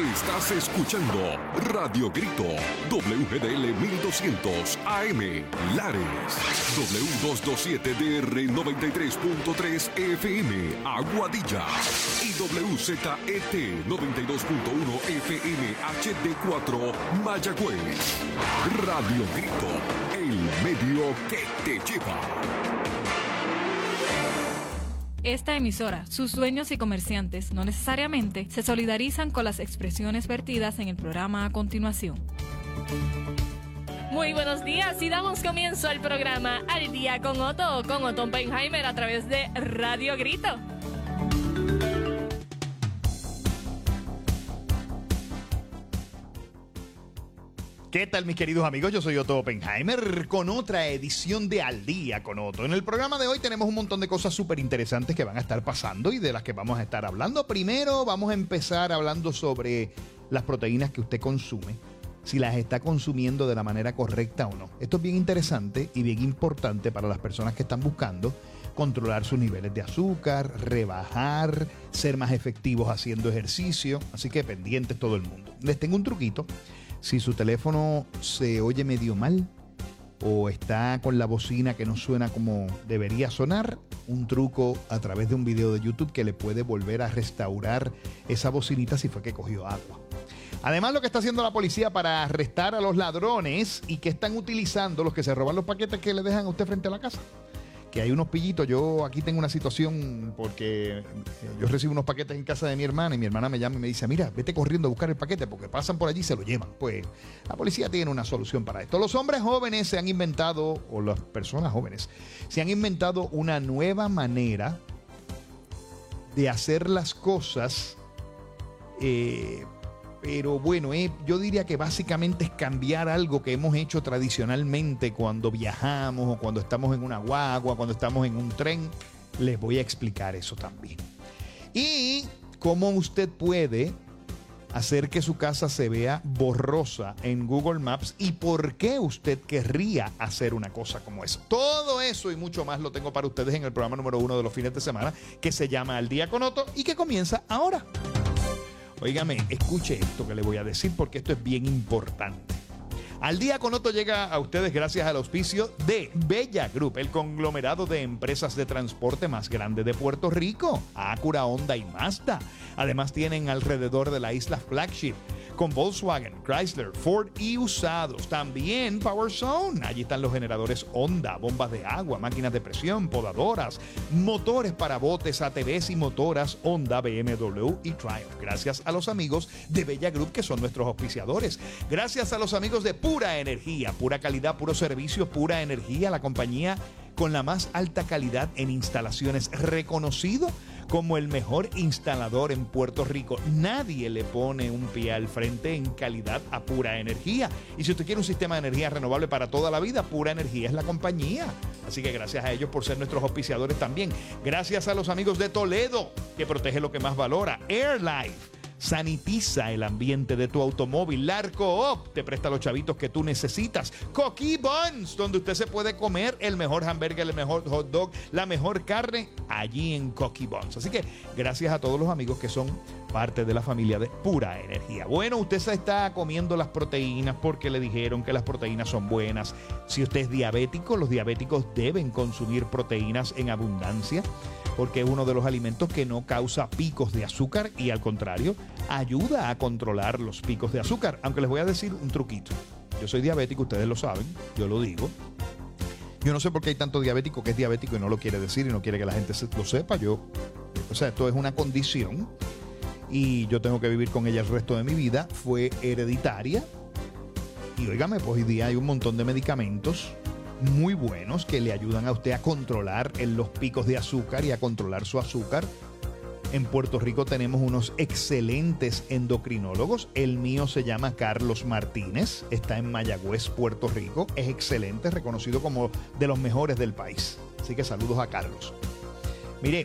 Estás escuchando Radio Grito, WGDL 1200 AM, Lares, W227DR 93.3 FM, Aguadilla, y WZET 92.1 FM HD4, Mayagüez. Radio Grito, el medio que te lleva. Esta emisora, sus dueños y comerciantes no necesariamente se solidarizan con las expresiones vertidas en el programa a continuación. Muy buenos días y damos comienzo al programa Al Día con Otto Oppenheimer a través de Radio Grito. ¿Qué tal, mis queridos amigos? Yo soy Otto Oppenheimer con otra edición de Al Día con Otto. En el programa de hoy tenemos un montón de cosas súper interesantes que van a estar pasando y de las que vamos a estar hablando. Primero vamos a empezar hablando sobre las proteínas que usted consume, si las está consumiendo de la manera correcta o no. Esto es bien interesante y bien importante para las personas que están buscando controlar sus niveles de azúcar, rebajar, ser más efectivos haciendo ejercicio. Así que pendientes todo el mundo. Les tengo un truquito. Si su teléfono se oye medio mal o está con la bocina que no suena como debería sonar, un truco a través de un video de YouTube que le puede volver a restaurar esa bocinita si fue que cogió agua. Además, lo que está haciendo la policía para arrestar a los ladrones y que están utilizando los que se roban los paquetes que le dejan a usted frente a la casa. Que hay unos pillitos. Yo aquí tengo una situación porque yo recibo unos paquetes en casa de mi hermana y mi hermana me llama y me dice: mira, vete corriendo a buscar el paquete porque pasan por allí y se lo llevan. Pues la policía tiene una solución para esto. Los hombres jóvenes se han inventado, o las personas jóvenes, se han inventado una nueva manera de hacer las cosas. Pero bueno, yo diría que básicamente es cambiar algo que hemos hecho tradicionalmente cuando viajamos o cuando estamos en una guagua, cuando estamos en un tren. Les voy a explicar eso también. Y cómo usted puede hacer que su casa se vea borrosa en Google Maps y por qué usted querría hacer una cosa como esa. Todo eso y mucho más lo tengo para ustedes en el programa número 1 de los fines de semana, que se llama Al Día con Otto y que comienza ahora. Óigame, escuche esto que le voy a decir porque esto es bien importante. Al Día con Otto llega a ustedes gracias al auspicio de Bella Group, el conglomerado de empresas de transporte más grande de Puerto Rico. Acura, Honda y Mazda. Además tienen alrededor de la isla Flagship con Volkswagen, Chrysler, Ford y usados. También Power Zone. Allí están los generadores Honda, bombas de agua, máquinas de presión, podadoras, motores para botes, ATVs y motoras Honda, BMW y Triumph. Gracias a los amigos de Bella Group que son nuestros auspiciadores. Gracias a los amigos de Pura Energía, pura calidad, puro servicio, Pura Energía, la compañía con la más alta calidad en instalaciones, reconocido como el mejor instalador en Puerto Rico. Nadie le pone un pie al frente en calidad a Pura Energía. Y si usted quiere un sistema de energía renovable para toda la vida, Pura Energía es la compañía. Así que gracias a ellos por ser nuestros auspiciadores también. Gracias a los amigos de Toledo, que protege lo que más valora. AirLife sanitiza el ambiente de tu automóvil. Larcoop te presta los chavitos que tú necesitas. Coqui Buns, donde usted se puede comer el mejor hamburger, el mejor hot dog, la mejor carne, allí en Coqui Buns. Así que gracias a todos los amigos que son parte de la familia de Pura Energía. Bueno, usted se está comiendo las proteínas porque le dijeron que las proteínas son buenas. Si usted es diabético, los diabéticos deben consumir proteínas en abundancia porque es uno de los alimentos que no causa picos de azúcar y al contrario, ayuda a controlar los picos de azúcar. Aunque les voy a decir un truquito. Yo soy diabético, ustedes lo saben, yo lo digo. Yo no sé por qué hay tanto diabético que es diabético y no lo quiere decir y no quiere que la gente lo sepa. Esto es una condición y yo tengo que vivir con ella el resto de mi vida. Fue hereditaria y óigame, pues hoy día hay un montón de medicamentos muy buenos que le ayudan a usted a controlar los picos de azúcar y a controlar su azúcar. En Puerto Rico tenemos unos excelentes endocrinólogos. El mío se llama Carlos Martínez, está en Mayagüez, Puerto Rico. Es excelente, reconocido como de los mejores del país. Así que saludos a Carlos. Mire,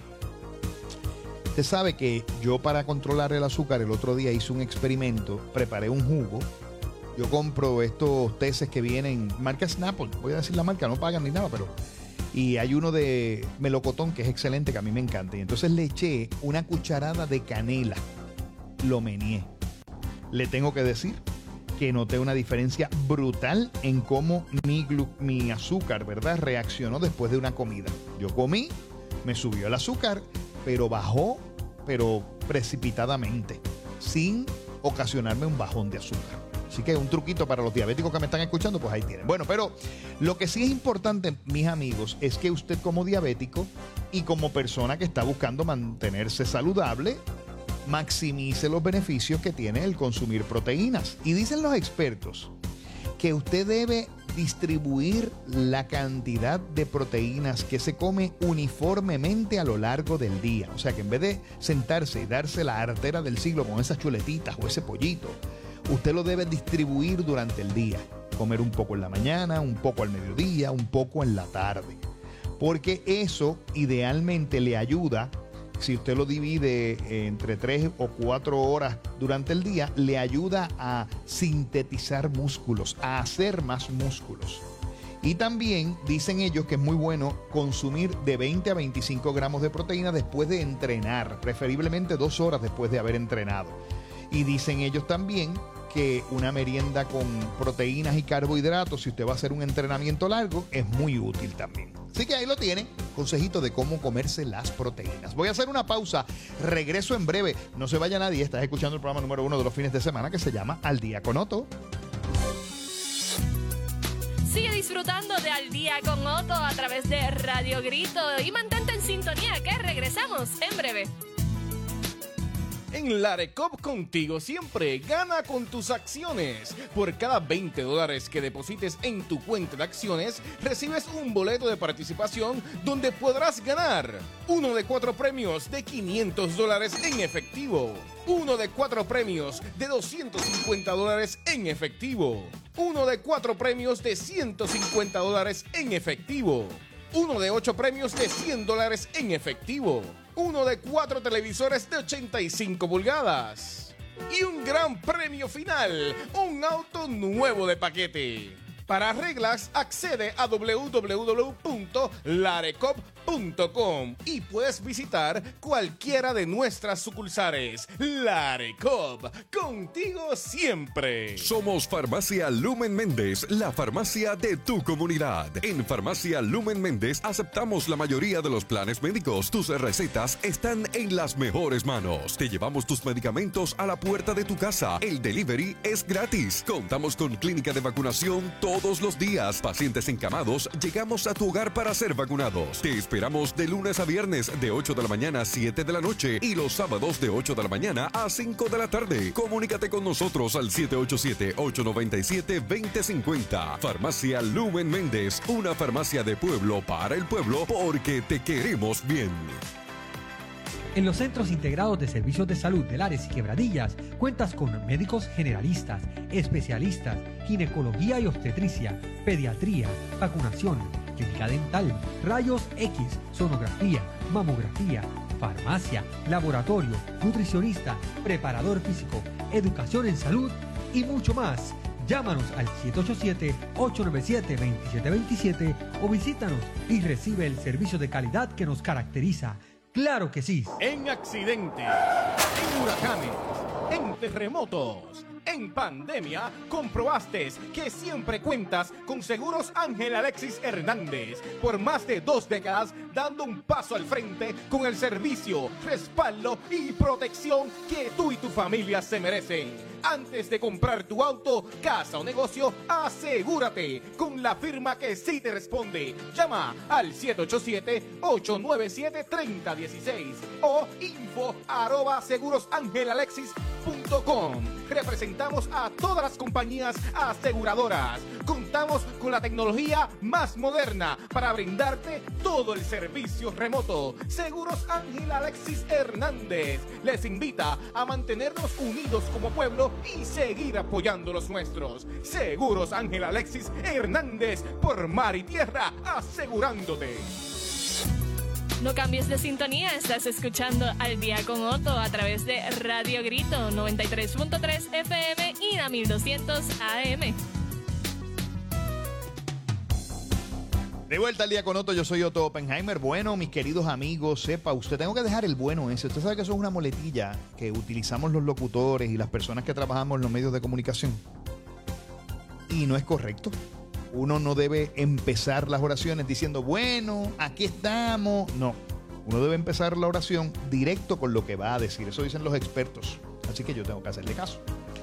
usted sabe que yo para controlar el azúcar el otro día hice un experimento, preparé un jugo. Yo compro estos teces que vienen, marca Snapple, voy a decir la marca, no pagan ni nada, pero... Y hay uno de melocotón que es excelente, que a mí me encanta. Y entonces le eché una cucharada de canela, lo meneé. Le tengo que decir que noté una diferencia brutal en cómo mi azúcar, ¿verdad?, reaccionó después de una comida. Yo comí, me subió el azúcar, pero bajó, pero precipitadamente, sin ocasionarme un bajón de azúcar. Así que un truquito para los diabéticos que me están escuchando, pues ahí tienen. Bueno, pero lo que sí es importante, mis amigos, es que usted como diabético y como persona que está buscando mantenerse saludable, maximice los beneficios que tiene el consumir proteínas. Y dicen los expertos que usted debe distribuir la cantidad de proteínas que se come uniformemente a lo largo del día. O sea que en vez de sentarse y darse la artera del siglo con esas chuletitas o ese pollito, usted lo debe distribuir durante el día. Comer un poco en la mañana, un poco al mediodía, un poco en la tarde. Porque eso idealmente le ayuda, si usted lo divide entre 3 o 4 horas durante el día, le ayuda a sintetizar músculos, a hacer más músculos. Y también dicen ellos que es muy bueno consumir de 20 a 25 gramos de proteína después de entrenar, preferiblemente 2 horas después de haber entrenado. Y dicen ellos también que una merienda con proteínas y carbohidratos, si usted va a hacer un entrenamiento largo, es muy útil también. Así que ahí lo tiene, consejito de cómo comerse las proteínas. Voy a hacer una pausa, regreso en breve. No se vaya nadie, estás escuchando el programa número 1 de los fines de semana que se llama Al Día con Otto. Sigue disfrutando de Al Día con Otto a través de Radio Grito y mantente en sintonía que regresamos en breve. En Larecop contigo siempre, gana con tus acciones. Por cada $20 que deposites en tu cuenta de acciones, recibes un boleto de participación donde podrás ganar 1 de 4 premios de $500 en efectivo, 1 de 4 premios de $250 en efectivo, 1 de 4 premios de $150 en efectivo, 1 de 8 premios de $100 en efectivo, 1 de 4 televisores de 85 pulgadas y un gran premio final, un auto nuevo de paquete. Para reglas, accede a www.larecop.com y puedes visitar cualquiera de nuestras sucursales. Larecop, contigo siempre. Somos Farmacia Lumen Méndez, la farmacia de tu comunidad. En Farmacia Lumen Méndez aceptamos la mayoría de los planes médicos. Tus recetas están en las mejores manos. Te llevamos tus medicamentos a la puerta de tu casa. El delivery es gratis. Contamos con clínica de vacunación todos los días. Pacientes encamados, llegamos a tu hogar para ser vacunados. Te esperamos de lunes a viernes de 8 de la mañana a 7 de la noche y los sábados de 8 de la mañana a 5 de la tarde. Comunícate con nosotros al 787-897-2050. Farmacia Lumen Méndez, una farmacia de pueblo para el pueblo porque te queremos bien. En los Centros Integrados de Servicios de Salud de Lares y Quebradillas cuentas con médicos generalistas, especialistas, ginecología y obstetricia, pediatría, vacunación, clínica dental, rayos X, sonografía, mamografía, farmacia, laboratorio, nutricionista, preparador físico, educación en salud y mucho más. Llámanos al 787-897-2727 o visítanos y recibe el servicio de calidad que nos caracteriza. ¡Claro que sí! En accidentes, en huracanes, en terremotos, en pandemia, comprobaste que siempre cuentas con Seguros Ángel Alexis Hernández. Por más de 2 décadas, dando un paso al frente con el servicio, respaldo y protección que tú y tu familia se merecen. Antes de comprar tu auto, casa o negocio, asegúrate con la firma que sí te responde. Llama al 787-897-3016 o info@segurosangelalexis.com. Representamos a todas las compañías aseguradoras. Contamos con la tecnología más moderna para brindarte todo el servicio remoto. Seguros Ángel Alexis Hernández les invita a mantenernos unidos como pueblo y seguir apoyando los nuestros. Seguros Ángel Alexis Hernández, por mar y tierra, asegurándote. No cambies de sintonía, estás escuchando Al Día con Otto a través de Radio Grito 93.3 FM y la 1200 AM. De vuelta al día con Otto, yo soy Otto Oppenheimer. Bueno, mis queridos amigos, sepa usted, tengo que dejar el bueno ese. Usted sabe que eso es una muletilla que utilizamos los locutores y las personas que trabajamos en los medios de comunicación. Y no es correcto. Uno no debe empezar las oraciones diciendo, bueno, aquí estamos. No, uno debe empezar la oración directo con lo que va a decir. Eso dicen los expertos. Así que yo tengo que hacerle caso.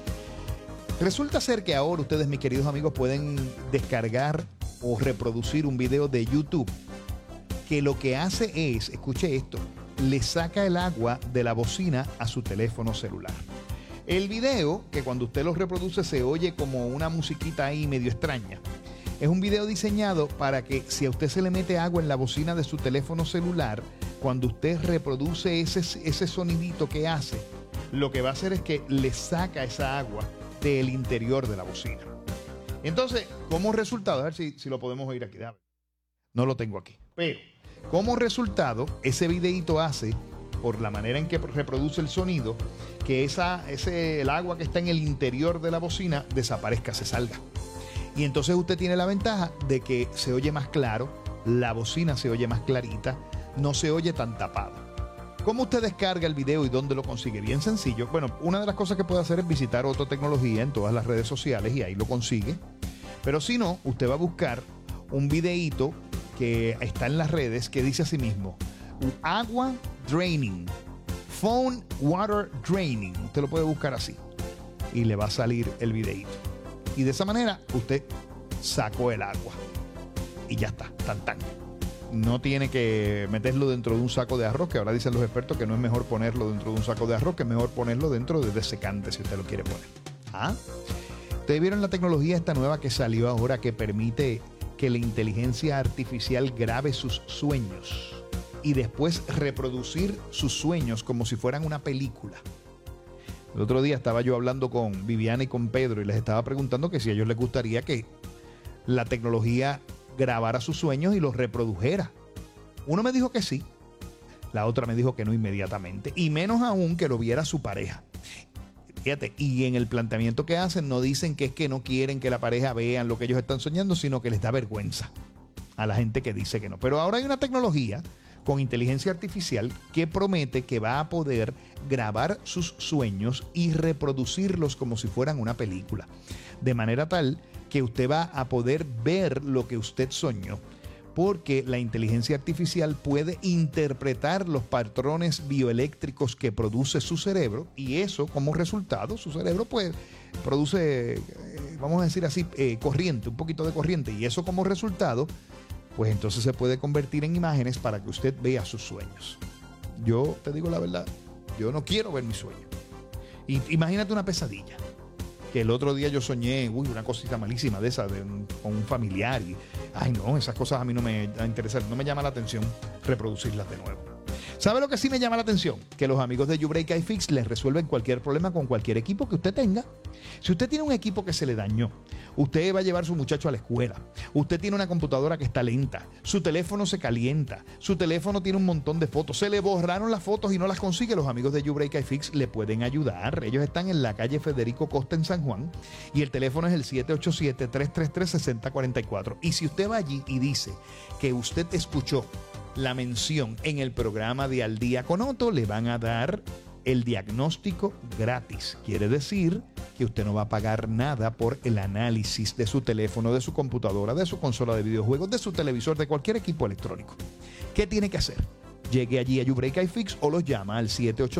Resulta ser que ahora ustedes, mis queridos amigos, pueden descargar o reproducir un video de YouTube que lo que hace es, escuche esto, le saca el agua de la bocina a su teléfono celular. El video, que cuando usted lo reproduce se oye como una musiquita ahí medio extraña, es un video diseñado para que si a usted se le mete agua en la bocina de su teléfono celular, cuando usted reproduce ese sonidito que hace, lo que va a hacer es que le saca esa agua del interior de la bocina. Entonces, como resultado, a ver si lo podemos oír aquí. No lo tengo aquí. Pero, como resultado, ese videíto hace, por la manera en que reproduce el sonido, que el agua que está en el interior de la bocina desaparezca, se salga. Y entonces usted tiene la ventaja de que se oye más claro, la bocina se oye más clarita, no se oye tan tapado. ¿Cómo usted descarga el video y dónde lo consigue? Bien sencillo. Bueno, una de las cosas que puede hacer es visitar Otto Tecnología en todas las redes sociales y ahí lo consigue. Pero si no, usted va a buscar un videíto que está en las redes que dice así mismo: agua draining, phone water draining. Usted lo puede buscar así y le va a salir el videíto. Y de esa manera usted sacó el agua y ya está, tan. No tiene que meterlo dentro de un saco de arroz, que ahora dicen los expertos que no es mejor ponerlo dentro de un saco de arroz, que es mejor ponerlo dentro de desecante si usted lo quiere poner. ¿Ah? Ustedes vieron la tecnología esta nueva que salió ahora que permite que la inteligencia artificial grabe sus sueños y después reproducir sus sueños como si fueran una película. El otro día estaba yo hablando con Viviana y con Pedro y les estaba preguntando que si a ellos les gustaría que la tecnología grabara sus sueños y los reprodujera. Uno me dijo que sí, la otra me dijo que no inmediatamente, y menos aún que lo viera su pareja. Fíjate, y en el planteamiento que hacen no dicen que es que no quieren que la pareja vean lo que ellos están soñando, sino que les da vergüenza a la gente que dice que no. Pero ahora hay una tecnología con inteligencia artificial que promete que va a poder grabar sus sueños y reproducirlos como si fueran una película, de manera tal que usted va a poder ver lo que usted soñó, porque la inteligencia artificial puede interpretar los patrones bioeléctricos que produce su cerebro, y eso como resultado, su cerebro pues produce, vamos a decir así, corriente, un poquito de corriente, y eso como resultado, pues entonces se puede convertir en imágenes para que usted vea sus sueños. Yo te digo la verdad, yo no quiero ver mis sueños. Y imagínate una pesadilla. Que el otro día yo soñé, una cosita malísima de esa, con un familiar. Y, ay no, esas cosas a mí no me interesan, no me llama la atención reproducirlas de nuevo. ¿Sabe lo que sí me llama la atención? Que los amigos de YouBreak iFix les resuelven cualquier problema con cualquier equipo que usted tenga. Si usted tiene un equipo que se le dañó, usted va a llevar a su muchacho a la escuela, usted tiene una computadora que está lenta, su teléfono se calienta, su teléfono tiene un montón de fotos, se le borraron las fotos y no las consigue, los amigos de YouBreak iFix le pueden ayudar. Ellos están en la calle Federico Costa en San Juan y el teléfono es el 787-333-6044. Y si usted va allí y dice que usted escuchó la mención en el programa de Al Día con Otto, le van a dar el diagnóstico gratis. Quiere decir que usted no va a pagar nada por el análisis de su teléfono, de su computadora, de su consola de videojuegos, de su televisor, de cualquier equipo electrónico. ¿Qué tiene que hacer? Llegue allí a YouBreak iFix o los llama al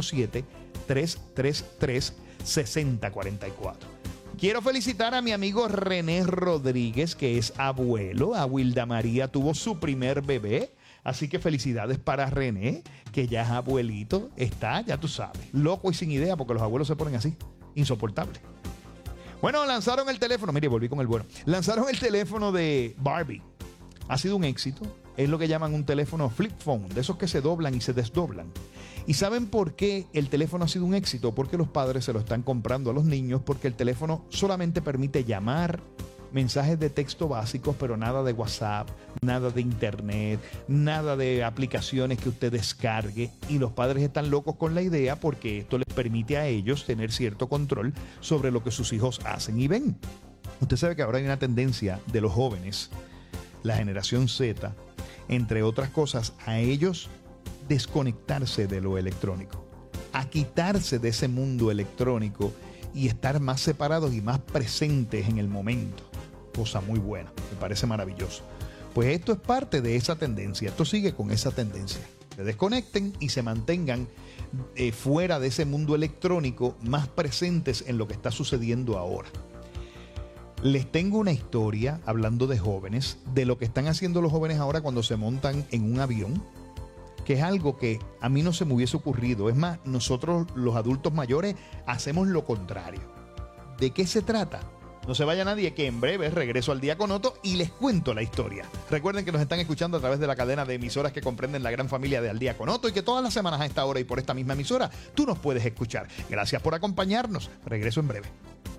787-333-6044. Quiero felicitar a mi amigo René Rodríguez, que es abuelo. A Wilda María tuvo su primer bebé. Así que felicidades para René, que ya es abuelito. Está, ya tú sabes, loco y sin idea, porque los abuelos se ponen así, insoportables. Bueno, lanzaron el teléfono. Mire, volví con el bueno. Lanzaron el teléfono de Barbie. Ha sido un éxito. Es lo que llaman un teléfono flip phone, de esos que se doblan y se desdoblan. ¿Y saben por qué el teléfono ha sido un éxito? Porque los padres se lo están comprando a los niños, porque el teléfono solamente permite llamar, mensajes de texto básicos, pero nada de WhatsApp, nada de internet, nada de aplicaciones que usted descargue, y los padres están locos con la idea porque esto les permite a ellos tener cierto control sobre lo que sus hijos hacen y ven. Usted sabe que ahora hay una tendencia de los jóvenes la generación Z, entre otras cosas, a ellos desconectarse de lo electrónico, a quitarse de ese mundo electrónico y estar más separados y más presentes en el momento. Cosa muy buena, me parece maravilloso. Pues esto es parte de esa tendencia, esto sigue con esa tendencia. Se desconecten y se mantengan fuera de ese mundo electrónico, más presentes en lo que está sucediendo ahora. Les tengo una historia, hablando de jóvenes, de lo que están haciendo los jóvenes ahora cuando se montan en un avión, que es algo que a mí no se me hubiese ocurrido. Es más, nosotros los adultos mayores hacemos lo contrario. ¿De qué se trata? No se vaya nadie, que en breve regreso al Día con Otto y les cuento la historia. Recuerden que nos están escuchando a través de la cadena de emisoras que comprenden la gran familia de Al Día con Otto y que todas las semanas a esta hora y por esta misma emisora tú nos puedes escuchar. Gracias por acompañarnos. Regreso en breve.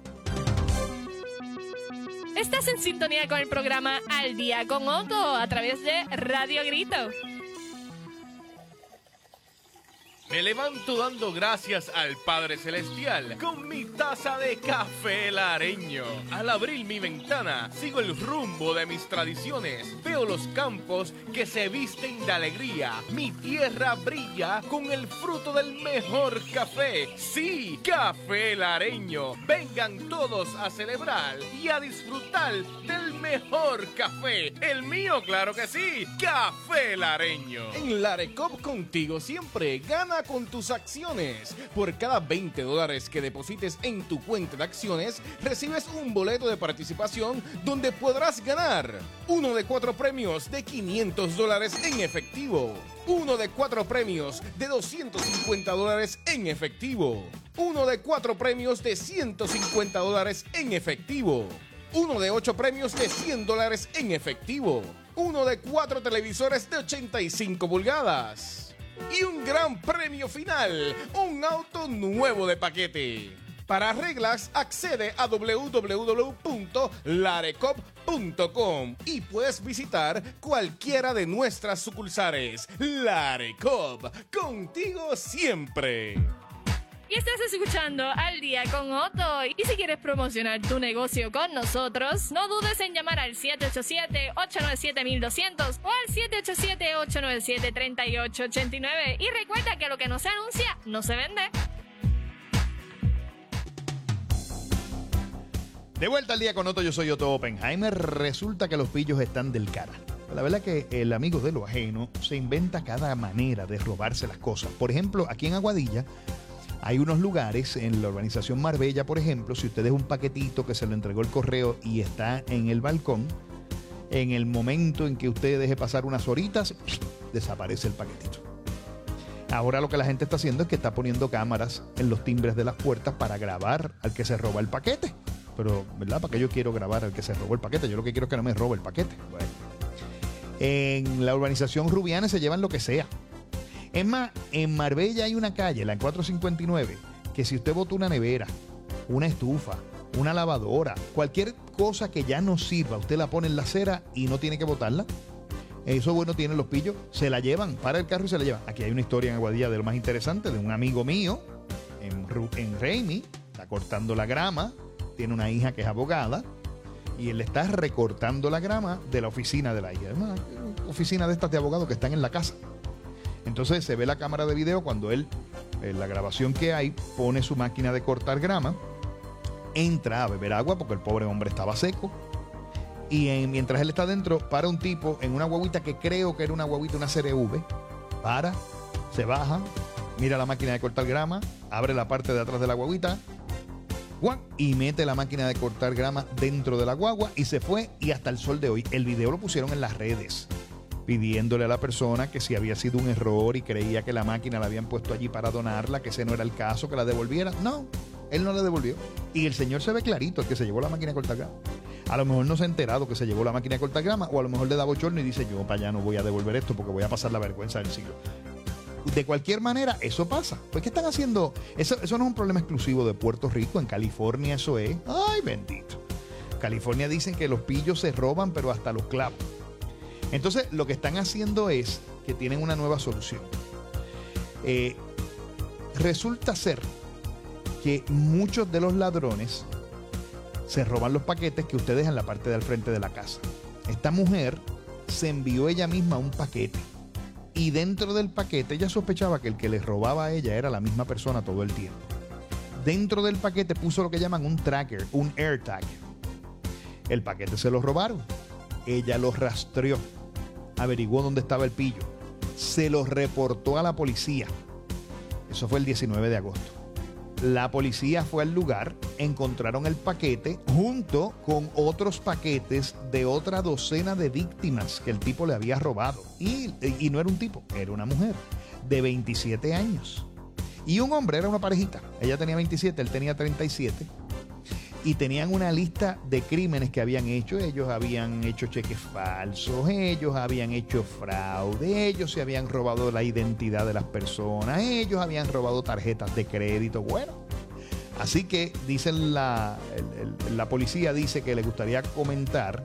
Estás en sintonía con el programa Al Día con Otto a través de Radio Grito. Me levanto dando gracias al Padre Celestial con mi taza de café lareño. Al abrir mi ventana, sigo el rumbo de mis tradiciones. Veo los campos que se visten de alegría. Mi tierra brilla con el fruto del mejor café. Sí, café lareño. Vengan todos a celebrar y a disfrutar del mejor café. El mío, claro que sí. Café lareño. En Larecop contigo siempre. Gana con tus acciones. Por cada $20 que deposites en tu cuenta de acciones, recibes un boleto de participación donde podrás ganar uno de 4 premios de $500 en efectivo, uno de 4 premios de $250 en efectivo, uno de 4 premios de $150 en efectivo, uno de 8 premios de $100 en efectivo, uno de 4 televisores de 85 pulgadas. Y un gran premio final, un auto nuevo de paquete. Para reglas, accede a www.larecop.com y puedes visitar cualquiera de nuestras sucursales. Larecop, contigo siempre. Y estás escuchando Al Día con Otto. Y si quieres promocionar tu negocio con nosotros, no dudes en llamar al 787-897-1200 o al 787-897-3889. Y recuerda que lo que no se anuncia, no se vende. De vuelta al Día con Otto, yo soy Otto Oppenheimer. Resulta que los pillos están del cara. La verdad que el amigo de lo ajeno se inventa cada manera de robarse las cosas. Por ejemplo, aquí en Aguadilla hay unos lugares, en la urbanización Marbella, por ejemplo, si usted deja un paquetito que se lo entregó el correo y está en el balcón, en el momento en que usted deje pasar unas horitas, desaparece el paquetito. Ahora lo que la gente está haciendo es que está poniendo cámaras en los timbres de las puertas para grabar al que se roba el paquete. Pero, ¿verdad? ¿Para qué yo quiero grabar al que se robó el paquete? Yo lo que quiero es que no me robe el paquete. Bueno. En la urbanización Rubianes se llevan lo que sea. Es más, en Marbella hay una calle, la 459, que si usted bota una nevera, una estufa, una lavadora, cualquier cosa que ya no sirva, usted la pone en la acera y no tiene que botarla. Eso bueno tienen los pillos, se la llevan, para el carro y se la llevan. Aquí hay una historia en Aguadilla de lo más interesante, de un amigo mío en Raimi, está cortando la grama, tiene una hija que es abogada y él está recortando la grama de la oficina de la hija. Es una oficina de estas de abogados que están en la casa. Entonces se ve la cámara de video cuando él, en la grabación que hay, pone su máquina de cortar grama, entra a beber agua porque el pobre hombre estaba seco y mientras él está dentro, para un tipo en una guaguita que creo que era una guaguita, una CRV, se baja, mira la máquina de cortar grama, abre la parte de atrás de la guaguita y mete la máquina de cortar grama dentro de la guagua y se fue. Y hasta el sol de hoy el video lo pusieron en las redes pidiéndole a la persona que si había sido un error y creía que la máquina la habían puesto allí para donarla, que ese no era el caso, que la devolviera. No, él no la devolvió. Y el señor se ve clarito, el que se llevó la máquina de cortar grama. A lo mejor no se ha enterado que se llevó la máquina de cortar grama, o a lo mejor le da bochorno y dice, yo para allá no voy a devolver esto porque voy a pasar la vergüenza del siglo. De cualquier manera, eso pasa. Pues, ¿qué están haciendo? Eso no es un problema exclusivo de Puerto Rico. En California eso es. ¡Ay, bendito! California dicen que los pillos se roban, pero hasta los clavos. Entonces, lo que están haciendo es que tienen una nueva solución. Resulta ser que muchos de los ladrones se roban los paquetes que usted deja en la parte del frente de la casa. Esta mujer se envió ella misma un paquete. Y dentro del paquete ella sospechaba que el que le robaba a ella era la misma persona todo el tiempo. Dentro del paquete puso lo que llaman un tracker, un AirTag. El paquete se lo robaron. Ella lo rastreó, averiguó dónde estaba el pillo, se lo reportó a la policía. Eso fue el 19 de agosto. La policía fue al lugar, encontraron el paquete junto con otros paquetes de otra docena de víctimas que el tipo le había robado. Y no era un tipo, era una mujer de 27 años. Y un hombre, era una parejita. Ella tenía 27, él tenía 37. Y tenían una lista de crímenes que habían hecho. Ellos habían hecho cheques falsos, ellos habían hecho fraude, ellos se habían robado la identidad de las personas, ellos habían robado tarjetas de crédito. Bueno, así que dicen la policía dice que le gustaría comentar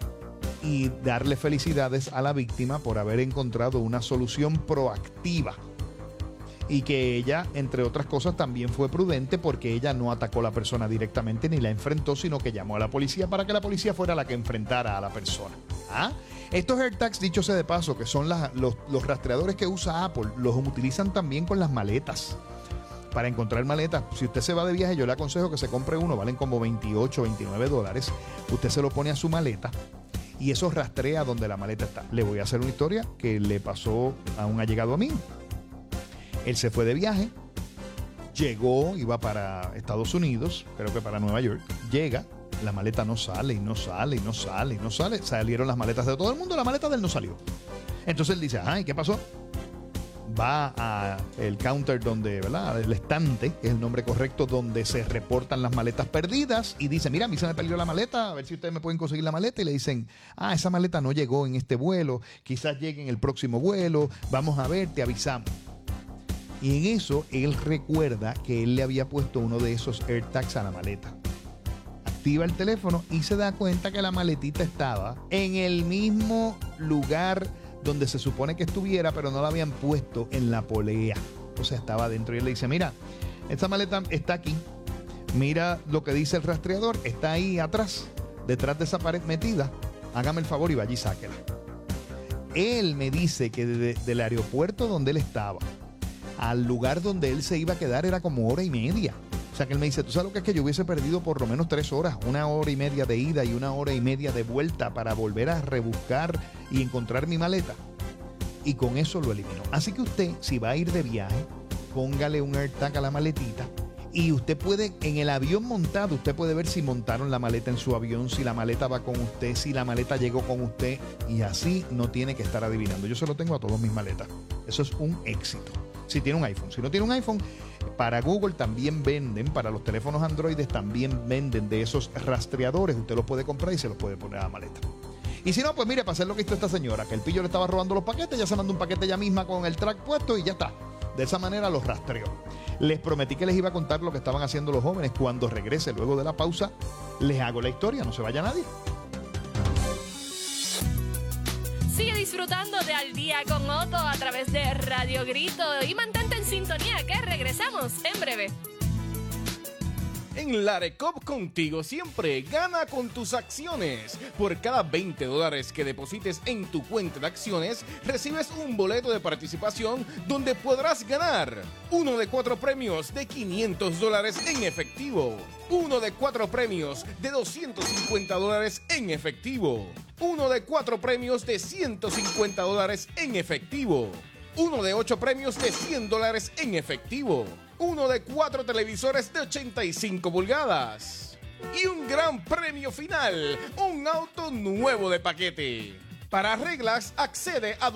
y darle felicidades a la víctima por haber encontrado una solución proactiva. Y que ella, entre otras cosas, también fue prudente porque ella no atacó a la persona directamente ni la enfrentó, sino que llamó a la policía para que la policía fuera la que enfrentara a la persona. ¿Ah? Estos AirTags, dicho sea de paso, que son los rastreadores que usa Apple, los utilizan también con las maletas. Para encontrar maletas, si usted se va de viaje, yo le aconsejo que se compre uno, valen como $28, $29. Usted se lo pone a su maleta y eso rastrea donde la maleta está. Le voy a hacer una historia que le pasó a un allegado a mí. Él se fue de viaje, llegó, iba para Estados Unidos, creo que para Nueva York, llega, la maleta no sale, y no sale, y no sale, y no sale. Salieron las maletas de todo el mundo, la maleta de él no salió. Entonces él dice, ¿y qué pasó? Va al counter donde, ¿verdad? El estante, que es el nombre correcto, donde se reportan las maletas perdidas, y dice, mira, a mí se me perdió la maleta, a ver si ustedes me pueden conseguir la maleta. Y le dicen, esa maleta no llegó en este vuelo, quizás llegue en el próximo vuelo, vamos a ver, te avisamos. Y en eso él recuerda que él le había puesto uno de esos AirTags a la maleta. Activa el teléfono y se da cuenta que la maletita estaba en el mismo lugar donde se supone que estuviera, pero no la habían puesto en la polea. O sea, estaba adentro. Y él le dice, mira, esta maleta está aquí. Mira lo que dice el rastreador. Está ahí atrás, detrás de esa pared metida. Hágame el favor y vaya y sáquela. Él me dice que del aeropuerto donde él estaba al lugar donde él se iba a quedar era como 1 hora y media. O sea que él me dice, ¿tú sabes lo que es que yo hubiese perdido por lo menos 3 horas? 1 hora y media de ida y 1 hora y media de vuelta para volver a rebuscar y encontrar mi maleta. Y con eso lo eliminó. Así que usted, si va a ir de viaje, póngale un AirTag a la maletita. Y usted puede, en el avión montado, usted puede ver si montaron la maleta en su avión, si la maleta va con usted, si la maleta llegó con usted. Y así no tiene que estar adivinando. Yo se lo tengo a todas mis maletas. Eso es un éxito. Si tiene un iPhone. Si no tiene un iPhone, para Google también venden, para los teléfonos Android también venden de esos rastreadores. Usted los puede comprar y se los puede poner a la maleta. Y si no, pues mire, para hacer lo que hizo esta señora, que el pillo le estaba robando los paquetes, ya se mandó un paquete ella misma con el track puesto y ya está. De esa manera los rastreó. Les prometí que les iba a contar lo que estaban haciendo los jóvenes. Cuando regrese luego de la pausa, les hago la historia. No se vaya nadie. Sigue disfrutando de Al Día con Otto a través de Radio Grito y mantente en sintonía que regresamos en breve. En Larecop contigo siempre, gana con tus acciones. Por cada $20 que deposites en tu cuenta de acciones, recibes un boleto de participación donde podrás ganar 1 de 4 premios de $500 en efectivo, 1 de 4 premios de $250 en efectivo, 1 de 4 premios de $150 en efectivo, 1 de 8 premios de $100 en efectivo, 1 de 4 televisores de 85 pulgadas y un gran premio final, un auto nuevo de paquete. Para reglas, accede a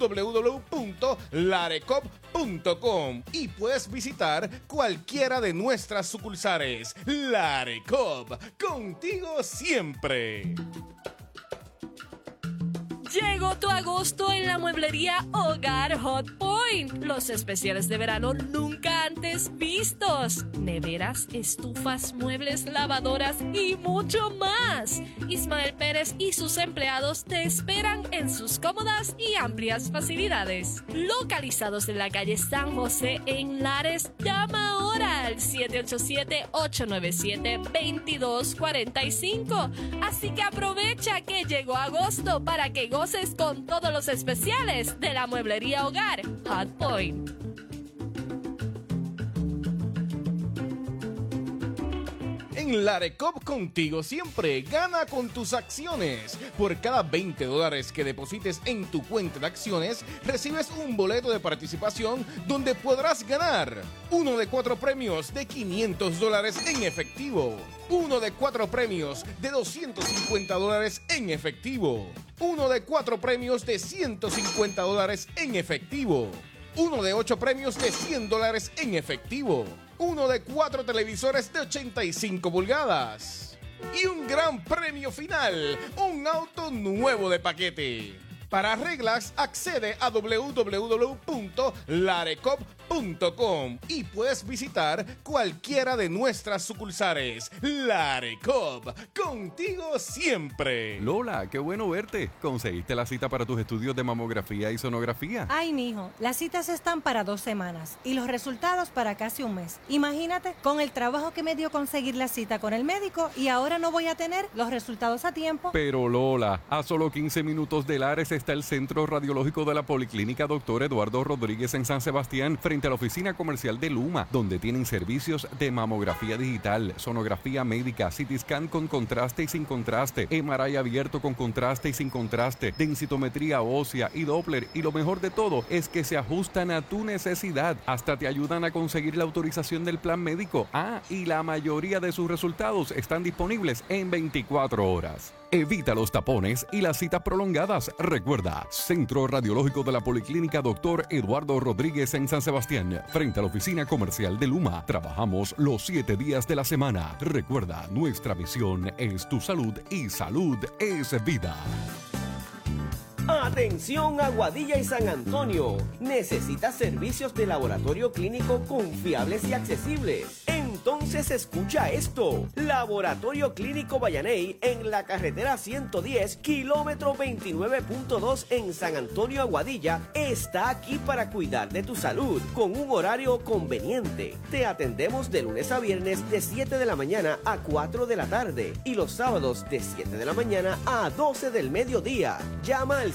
www.larecop.com y puedes visitar cualquiera de nuestras sucursales. Larecop, contigo siempre. Llegó tu agosto en la mueblería Hogar Hot Point. Los especiales de verano nunca antes vistos. Neveras, estufas, muebles, lavadoras y mucho más. Ismael Pérez y sus empleados te esperan en sus cómodas y amplias facilidades. Localizados en la calle San José en Lares, llama ahora al 787-897-2245. Así que aprovecha que llegó agosto para que goces felices con todos los especiales de la mueblería hogar Hot Point. En Larecop contigo siempre, gana con tus acciones. Por cada $20 que deposites en tu cuenta de acciones, recibes un boleto de participación donde podrás ganar uno de 4 premios de $500 en efectivo, uno de 4 premios de $250 en efectivo, uno de 4 premios de $150 en efectivo, uno de 8 premios de $100 en efectivo, uno de 4 televisores de 85 pulgadas y un gran premio final, un auto nuevo de paquete. Para reglas, accede a www.larecop.com y puedes visitar cualquiera de nuestras sucursales. Larecop, contigo siempre. Lola, qué bueno verte. ¿Conseguiste la cita para tus estudios de mamografía y sonografía? Ay, mijo, las citas están para 2 semanas y los resultados para casi un mes. Imagínate, con el trabajo que me dio conseguir la cita con el médico y ahora no voy a tener los resultados a tiempo. Pero Lola, a solo 15 minutos de Lares está el Centro Radiológico de la Policlínica Dr. Eduardo Rodríguez en San Sebastián, frente a la oficina comercial de Luma, donde tienen servicios de mamografía digital, sonografía médica, CT scan con contraste y sin contraste, MRI abierto con contraste y sin contraste, densitometría ósea y Doppler, y lo mejor de todo es que se ajustan a tu necesidad. Hasta te ayudan a conseguir la autorización del plan médico. Y la mayoría de sus resultados están disponibles en 24 horas. Evita los tapones y las citas prolongadas. Recuerda, Centro Radiológico de la Policlínica Dr. Eduardo Rodríguez en San Sebastián, frente a la oficina comercial de Luma. Trabajamos los 7 días de la semana. Recuerda, nuestra misión es tu salud y salud es vida. Atención Aguadilla y San Antonio. ¿Necesitas servicios de laboratorio clínico confiables y accesibles? Entonces escucha esto. Laboratorio Clínico Vallaney en la carretera 110, kilómetro 29.2 en San Antonio, Aguadilla, está aquí para cuidar de tu salud con un horario conveniente. Te atendemos de lunes a viernes de 7 de la mañana a 4 de la tarde y los sábados de 7 de la mañana a 12 del mediodía. Llama al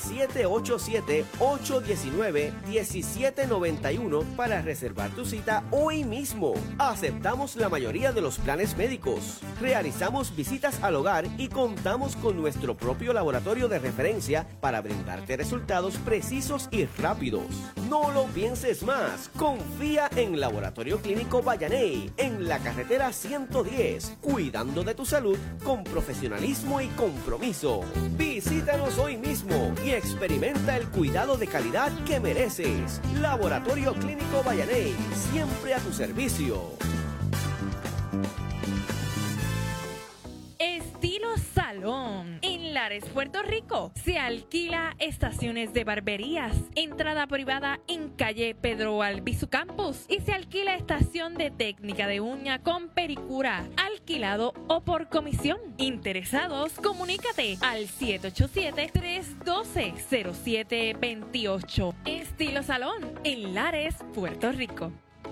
787-819-1791 para reservar tu cita hoy mismo. Aceptamos la mayoría de los planes médicos. Realizamos visitas al hogar y contamos con nuestro propio laboratorio de referencia para brindarte resultados precisos y rápidos. No lo pienses más. Confía en Laboratorio Clínico Vallaney en la carretera 110, cuidando de tu salud con profesionalismo y compromiso. Visítanos hoy mismo y experimenta el cuidado de calidad que mereces. Laboratorio Clínico Vallaney, siempre a tu servicio. Estilo Salón. En Lares, Puerto Rico, se alquila estaciones de barberías, entrada privada en calle Pedro Albizu Campus, y se alquila estación de técnica de uña con pericura, alquilado o por comisión. Interesados, comunícate al 787-312-0728. Estilo Salón, en Lares, Puerto Rico.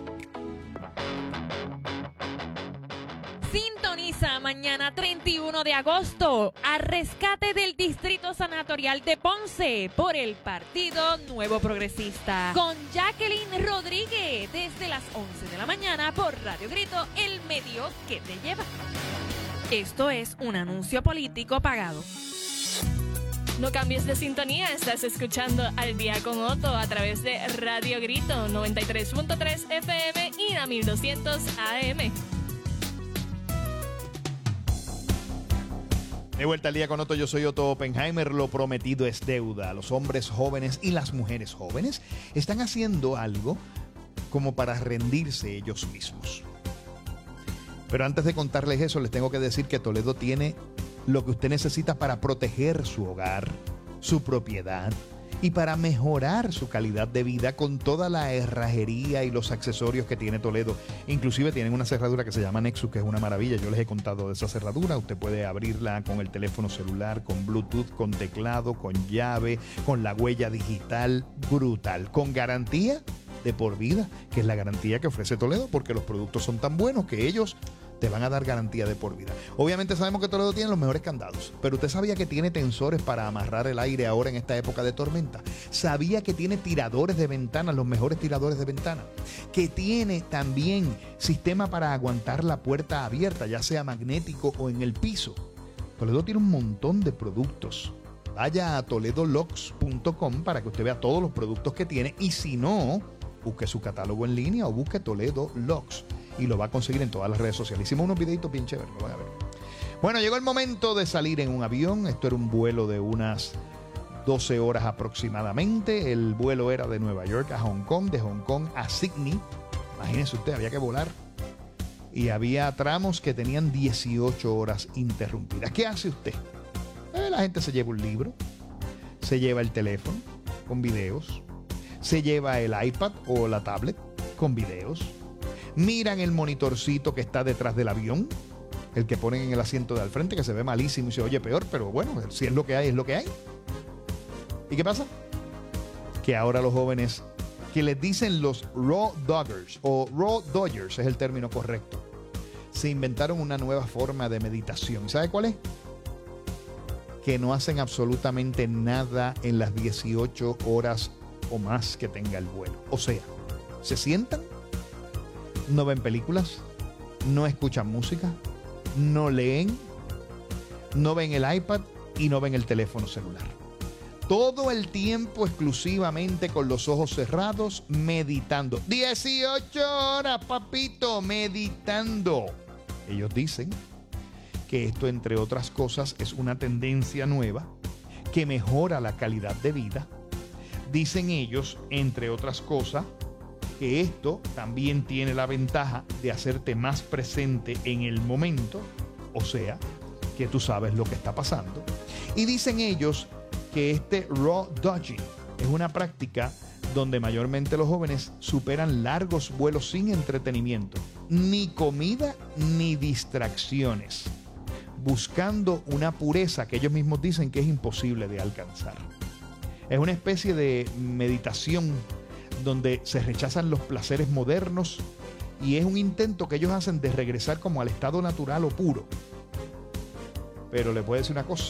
Sintoniza mañana 31 de agosto a rescate del Distrito Sanatorial de Ponce por el Partido Nuevo Progresista con Jacqueline Rodríguez desde las 11 de la mañana por Radio Grito, el medio que te lleva. Esto es un anuncio político pagado. No cambies de sintonía, estás escuchando Al Día con Otto a través de Radio Grito 93.3 FM y la 1200 AM. De vuelta al Día con Otto, yo soy Otto Oppenheimer. Lo prometido es deuda. Los hombres jóvenes y las mujeres jóvenes están haciendo algo como para rendirse ellos mismos. Pero antes de contarles eso, les tengo que decir que Toledo tiene lo que usted necesita para proteger su hogar, su propiedad y para mejorar su calidad de vida con toda la herrajería y los accesorios que tiene Toledo. Inclusive tienen una cerradura que se llama Nexus, que es una maravilla. Yo les he contado de esa cerradura. Usted puede abrirla con el teléfono celular, con Bluetooth, con teclado, con llave, con la huella digital. Brutal. Con garantía de por vida, que es la garantía que ofrece Toledo, porque los productos son tan buenos que ellos Te van a dar garantía de por vida. Obviamente sabemos que Toledo tiene los mejores candados, pero usted sabía que tiene tensores para amarrar el aire ahora en esta época de tormenta. Sabía que tiene tiradores de ventanas, los mejores tiradores de ventanas. Que tiene también sistema para aguantar la puerta abierta, ya sea magnético o en el piso. Toledo tiene un montón de productos. Vaya a toledolocks.com para que usted vea todos los productos que tiene, y si no, busque su catálogo en línea o busque Toledo Locks y lo va a conseguir en todas las redes sociales. Hicimos unos videitos bien chéveres, lo van a ver. Bueno, llegó el momento de salir en un avión. Esto era un vuelo de unas 12 horas aproximadamente. El vuelo era de Nueva York a Hong Kong, de Hong Kong a Sydney. Imagínense usted, había que volar. Y había tramos que tenían 18 horas interrumpidas. ¿Qué hace usted? La gente se lleva un libro, se lleva el teléfono con videos, se lleva el iPad o la tablet con videos, miran el monitorcito que está detrás del avión, el que ponen en el asiento de al frente, que se ve malísimo y se oye peor, pero bueno, si es lo que hay, es lo que hay. ¿Y qué pasa? Que ahora los jóvenes, que les dicen los Raw Doggers o Raw Dodgers, es el término correcto, se inventaron una nueva forma de meditación. ¿Sabe cuál es? Que no hacen absolutamente nada en las 18 horas o más que tenga el vuelo. O sea, se sientan, no ven películas, no escuchan música, no leen, no ven el iPad y no ven el teléfono celular. Todo el tiempo exclusivamente con los ojos cerrados, meditando. 18 horas, papito, meditando. Ellos dicen que esto, entre otras cosas, es una tendencia nueva que mejora la calidad de vida. Dicen ellos, entre otras cosas, que esto también tiene la ventaja de hacerte más presente en el momento, o sea, que tú sabes lo que está pasando. Y dicen ellos que este raw dodging es una práctica donde mayormente los jóvenes superan largos vuelos sin entretenimiento, ni comida ni distracciones, buscando una pureza que ellos mismos dicen que es imposible de alcanzar. Es una especie de meditación donde se rechazan los placeres modernos y es un intento que ellos hacen de regresar como al estado natural o puro. Pero le puedo decir una cosa.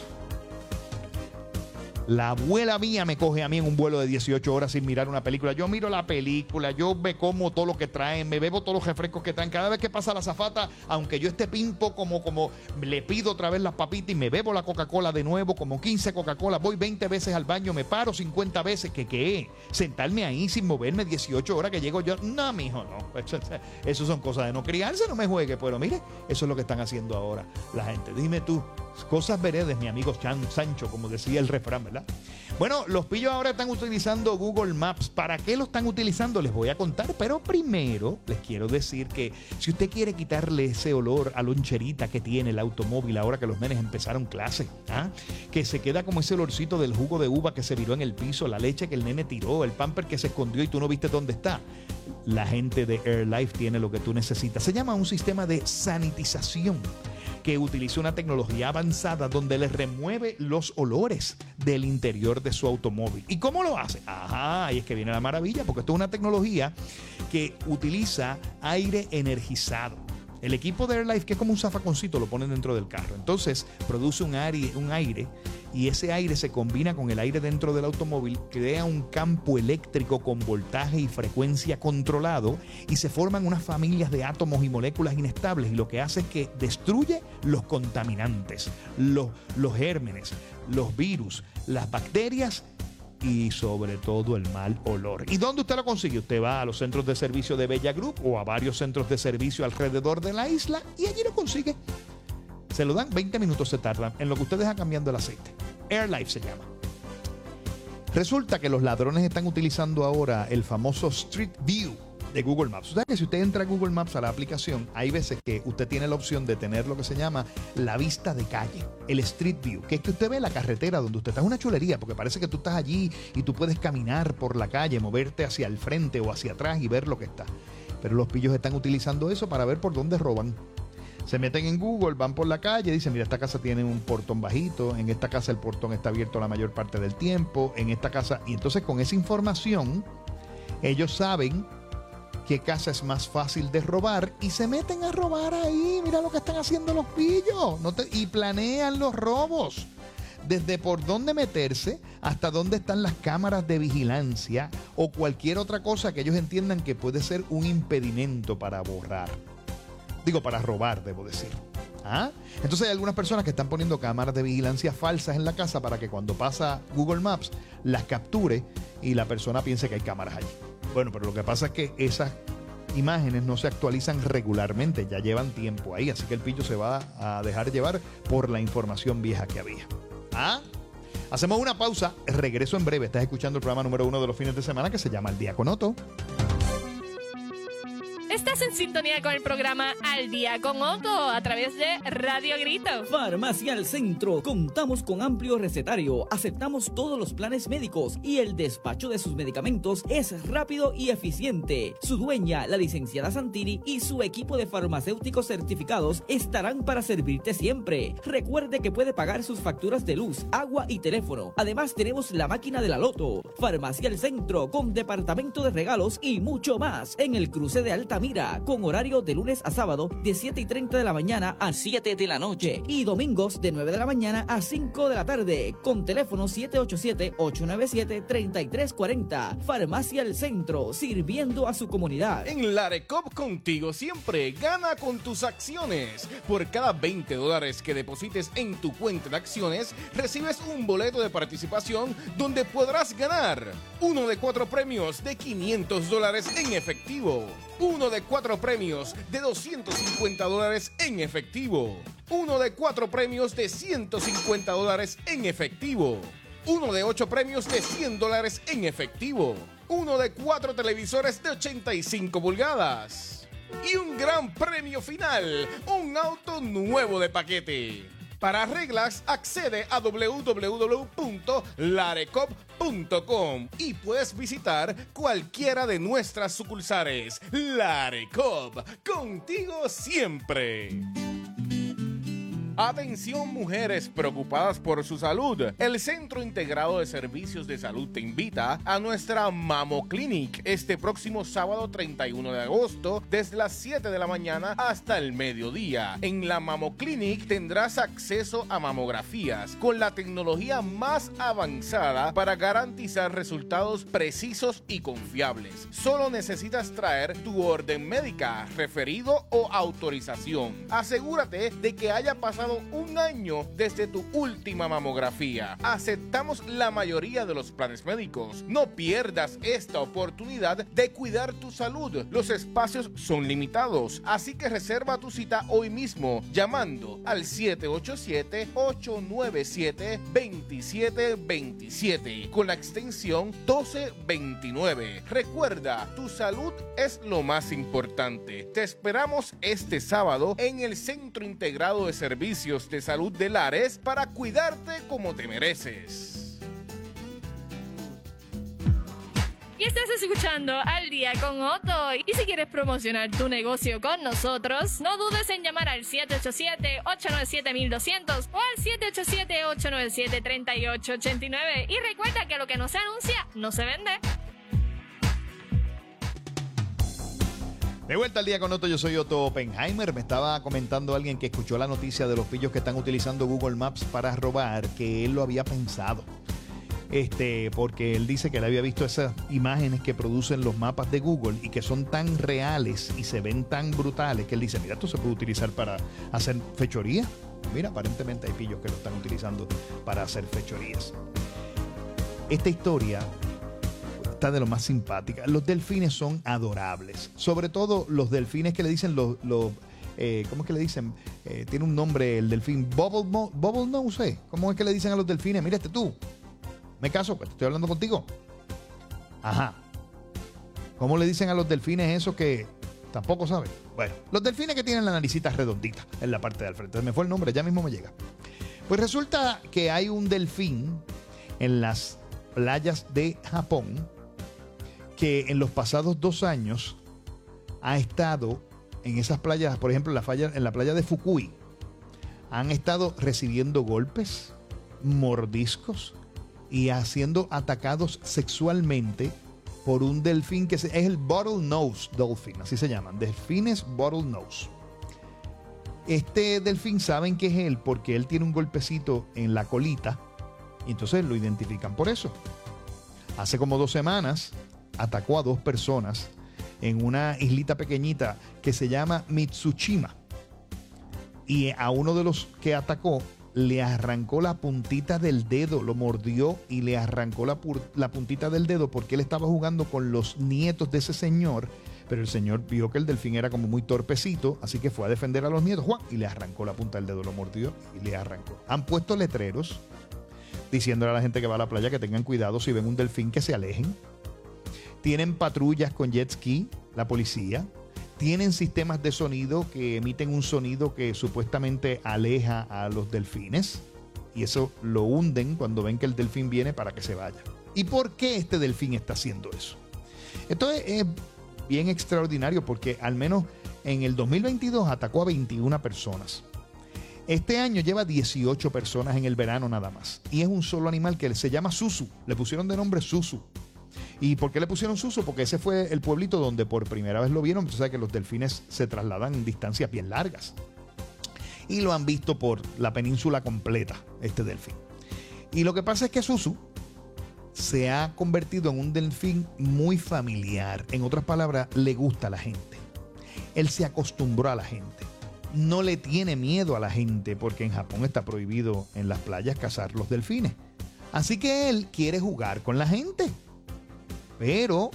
La abuela mía me coge a mí en un vuelo de 18 horas sin mirar una película. Yo miro la película, yo me como todo lo que traen, me bebo todos los refrescos que traen. Cada vez que pasa la azafata, aunque yo esté pimpo, como le pido otra vez las papitas y me bebo la Coca-Cola de nuevo, como 15 Coca-Cola, voy 20 veces al baño, me paro 50 veces. ¿Qué? Sentarme ahí sin moverme 18 horas que llego yo. No, mijo, no. Eso son cosas de no criarse, no me juegue. Pero mire, eso es lo que están haciendo ahora la gente. Dime tú, cosas veredes, mi amigo Sancho, como decía el refrán, ¿verdad? Bueno, los pillos ahora están utilizando Google Maps. ¿Para qué lo están utilizando? Les voy a contar, pero primero les quiero decir que si usted quiere quitarle ese olor a loncherita que tiene el automóvil ahora que los nenes empezaron clase, que se queda como ese olorcito del jugo de uva que se viró en el piso, la leche que el nene tiró, el pamper que se escondió y tú no viste dónde está, la gente de AirLife tiene lo que tú necesitas. Se llama un sistema de sanitización que utiliza una tecnología avanzada donde le remueve los olores del interior de su automóvil. ¿Y cómo lo hace? Ajá, ahí es que viene la maravilla, porque esto es una tecnología que utiliza aire energizado. El equipo de AirLife, que es como un zafaconcito, lo ponen dentro del carro. Entonces produce un aire y ese aire se combina con el aire dentro del automóvil, crea un campo eléctrico con voltaje y frecuencia controlado y se forman unas familias de átomos y moléculas inestables, y lo que hace es que destruye los contaminantes, los gérmenes, los virus, las bacterias y sobre todo el mal olor. ¿Y dónde usted lo consigue? Usted va a los centros de servicio de Bella Group o a varios centros de servicio alrededor de la isla y allí lo consigue. Se lo dan, 20 minutos se tardan en lo que usted deja cambiando el aceite. AirLife se llama. Resulta que los ladrones están utilizando ahora el famoso Street View de Google Maps. O sea que si usted entra a Google Maps, a la aplicación, hay veces que usted tiene la opción de tener lo que se llama la vista de calle, el Street View, que es que usted ve la carretera donde usted está. Es una chulería porque parece que tú estás allí y tú puedes caminar por la calle, moverte hacia el frente o hacia atrás y ver lo que está. Pero los pillos están utilizando eso para ver por dónde roban. Se meten en Google, van por la calle, dicen, mira, esta casa tiene un portón bajito, en esta casa el portón está abierto la mayor parte del tiempo, en esta casa. Y entonces con esa información, ellos saben qué casa es más fácil de robar y se meten a robar ahí. Mira lo que están haciendo los pillos. Y planean los robos. Desde por dónde meterse hasta dónde están las cámaras de vigilancia o cualquier otra cosa que ellos entiendan que puede ser un impedimento para para robar, debo decir. ¿Ah? Entonces hay algunas personas que están poniendo cámaras de vigilancia falsas en la casa para que cuando pasa Google Maps las capture y la persona piense que hay cámaras allí. Bueno, pero lo que pasa es que esas imágenes no se actualizan regularmente, ya llevan tiempo ahí, así que el pillo se va a dejar llevar por la información vieja que había. ¿Ah? Hacemos una pausa, regreso en breve. Estás escuchando el programa número 1 de los fines de semana que se llama El Día con Otto. Estás en sintonía con el programa Al Día con Otto a través de Radio Grito. Farmacia al Centro. Contamos con amplio recetario. Aceptamos todos los planes médicos y el despacho de sus medicamentos es rápido y eficiente. Su dueña, la licenciada Santini, y su equipo de farmacéuticos certificados estarán para servirte siempre. Recuerde que puede pagar sus facturas de luz, agua y teléfono. Además, tenemos la máquina de la Loto. Farmacia al Centro con departamento de regalos y mucho más en el cruce de Altamira, con horario de lunes a sábado de 7:30 de la mañana a 7 de la noche y domingos de 9 de la mañana a 5 de la tarde con teléfono 787-897-3340. Farmacia El Centro, sirviendo a su comunidad. En Larecop contigo siempre, gana con tus acciones. Por cada $20 que deposites en tu cuenta de acciones, recibes un boleto de participación donde podrás ganar uno de 4 premios de $500 en efectivo, uno de 4 premios de $250 en efectivo, uno de 4 premios de $150 en efectivo, uno de 8 premios de $100 en efectivo, uno de 4 televisores de 85 pulgadas y un gran premio final, un auto nuevo de paquete. Para reglas, accede a www.larecop.com y puedes visitar cualquiera de nuestras sucursales. Larecop, contigo siempre. Atención mujeres preocupadas por su salud. El Centro Integrado de Servicios de Salud te invita a nuestra Mamo Clinic este próximo sábado 31 de agosto desde las 7 de la mañana hasta el mediodía. En la Mamo Clinic tendrás acceso a mamografías con la tecnología más avanzada para garantizar resultados precisos y confiables. Solo necesitas traer tu orden médica, referido o autorización. Asegúrate de que haya pasado un año desde tu última mamografía. Aceptamos la mayoría de los planes médicos. No pierdas esta oportunidad de cuidar tu salud. Los espacios son limitados, así que reserva tu cita hoy mismo llamando al 787-897-2727 con la extensión 1229. Recuerda, tu salud es lo más importante. Te esperamos este sábado en el Centro Integrado de Servicios de Salud de Lares para cuidarte como te mereces. Y estás escuchando Al Día con Otto. Y si quieres promocionar tu negocio con nosotros, no dudes en llamar al 787-897-1200 o al 787-897-3889. Y recuerda que lo que no se anuncia, no se vende. De vuelta al Día con Otto, yo soy Otto Oppenheimer. Me estaba comentando alguien que escuchó la noticia de los pillos que están utilizando Google Maps para robar, que él lo había pensado. Porque él dice que él había visto esas imágenes que producen los mapas de Google y que son tan reales y se ven tan brutales que él dice, mira, esto se puede utilizar para hacer fechoría. Mira, aparentemente hay pillos que lo están utilizando para hacer fechorías. Esta historia está de lo más simpática. Los delfines son adorables. Sobre todo los delfines que le dicen ¿cómo es que le dicen? Tiene un nombre el delfín. Bubble nose. ¿Cómo es que le dicen a los delfines? Mira tú. Me caso, pues estoy hablando contigo. Ajá. ¿Cómo le dicen a los delfines eso que tampoco saben? Bueno, los delfines que tienen la naricita redondita en la parte del frente. Me fue el nombre, ya mismo me llega. Pues resulta que hay un delfín en las playas de Japón que en los pasados 2 años ha estado en esas playas, por ejemplo en la playa de Fukui, han estado recibiendo golpes, mordiscos y siendo atacados sexualmente por un delfín que es el bottlenose dolphin, así se llaman, delfines bottlenose. Este delfín saben que es él porque él tiene un golpecito en la colita y entonces lo identifican por eso. Hace como 2 semanas atacó a 2 personas en una islita pequeñita que se llama Mitsushima. Y a uno de los que atacó le arrancó la puntita del dedo, lo mordió y le arrancó la puntita del dedo porque él estaba jugando con los nietos de ese señor, pero el señor vio que el delfín era como muy torpecito, así que fue a defender a los nietos, ¡juan! Y le arrancó la punta del dedo, lo mordió y le arrancó. Han puesto letreros diciéndole a la gente que va a la playa que tengan cuidado si ven un delfín, que se alejen. Tienen patrullas con jet ski, la policía. Tienen sistemas de sonido que emiten un sonido que supuestamente aleja a los delfines. Y eso lo hunden cuando ven que el delfín viene para que se vaya. ¿Y por qué este delfín está haciendo eso? Esto es bien extraordinario porque al menos en el 2022 atacó a 21 personas. Este año lleva 18 personas en el verano nada más. Y es un solo animal que se llama Susu. Le pusieron de nombre Susu. ¿Y por qué le pusieron Susu? Porque ese fue el pueblito donde por primera vez lo vieron. Tú sabes que los delfines se trasladan en distancias bien largas. Y lo han visto por la península completa, este delfín. Y lo que pasa es que Susu se ha convertido en un delfín muy familiar. En otras palabras, le gusta a la gente. Él se acostumbró a la gente. No le tiene miedo a la gente porque en Japón está prohibido en las playas cazar los delfines. Así que él quiere jugar con la gente. Pero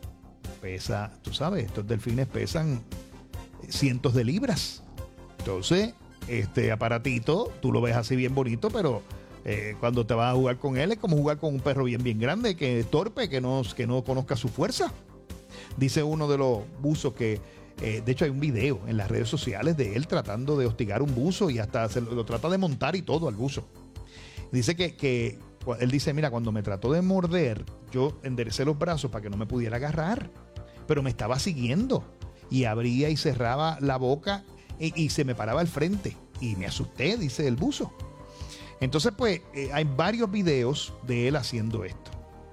pesa, tú sabes, estos delfines pesan cientos de libras. Entonces, este aparatito, tú lo ves así bien bonito, pero cuando te vas a jugar con él es como jugar con un perro bien grande, que es torpe, que no conozca su fuerza. Dice uno de los buzos que, de hecho hay un video en las redes sociales de él tratando de hostigar un buzo y hasta lo trata de montar y todo al buzo. Dice que él dice, mira, cuando me trató de morder, yo enderecé los brazos para que no me pudiera agarrar, pero me estaba siguiendo y abría y cerraba la boca y se me paraba al frente y me asusté, dice el buzo. Entonces, pues, hay varios videos de él haciendo esto.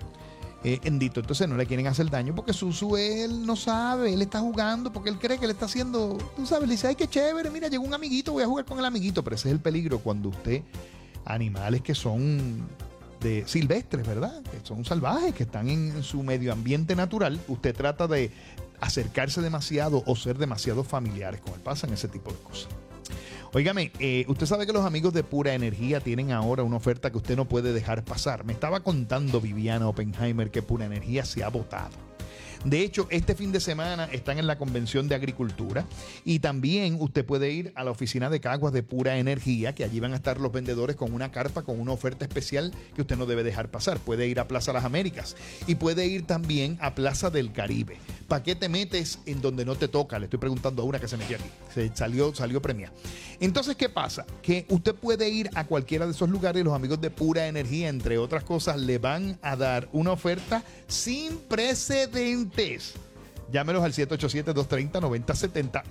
Entonces no le quieren hacer daño porque Susu, él no sabe, él está jugando porque él cree que le está haciendo, tú sabes, le dice, ay, qué chévere, mira, llegó un amiguito, voy a jugar con el amiguito, pero ese es el peligro cuando usted, animales que son de silvestres, ¿verdad? Que son salvajes, que están en su medio ambiente natural, usted trata de acercarse demasiado o ser demasiado familiares con él, pasan ese tipo de cosas. Óigame, usted sabe que los amigos de Pura Energía tienen ahora una oferta que usted no puede dejar pasar. Me estaba contando Viviana Oppenheimer que Pura Energía se ha botado. De hecho, este fin de semana están en la Convención de Agricultura y también usted puede ir a la oficina de Caguas de Pura Energía, que allí van a estar los vendedores con una carpa, con una oferta especial que usted no debe dejar pasar. Puede ir a Plaza Las Américas y puede ir también a Plaza del Caribe. ¿Para qué te metes en donde no te toca? Le estoy preguntando a una que se metió aquí. Salió premiada. Entonces, ¿qué pasa? Que usted puede ir a cualquiera de esos lugares y los amigos de Pura Energía, entre otras cosas, le van a dar una oferta sin precedentes. Llámenos al 787-230-9070,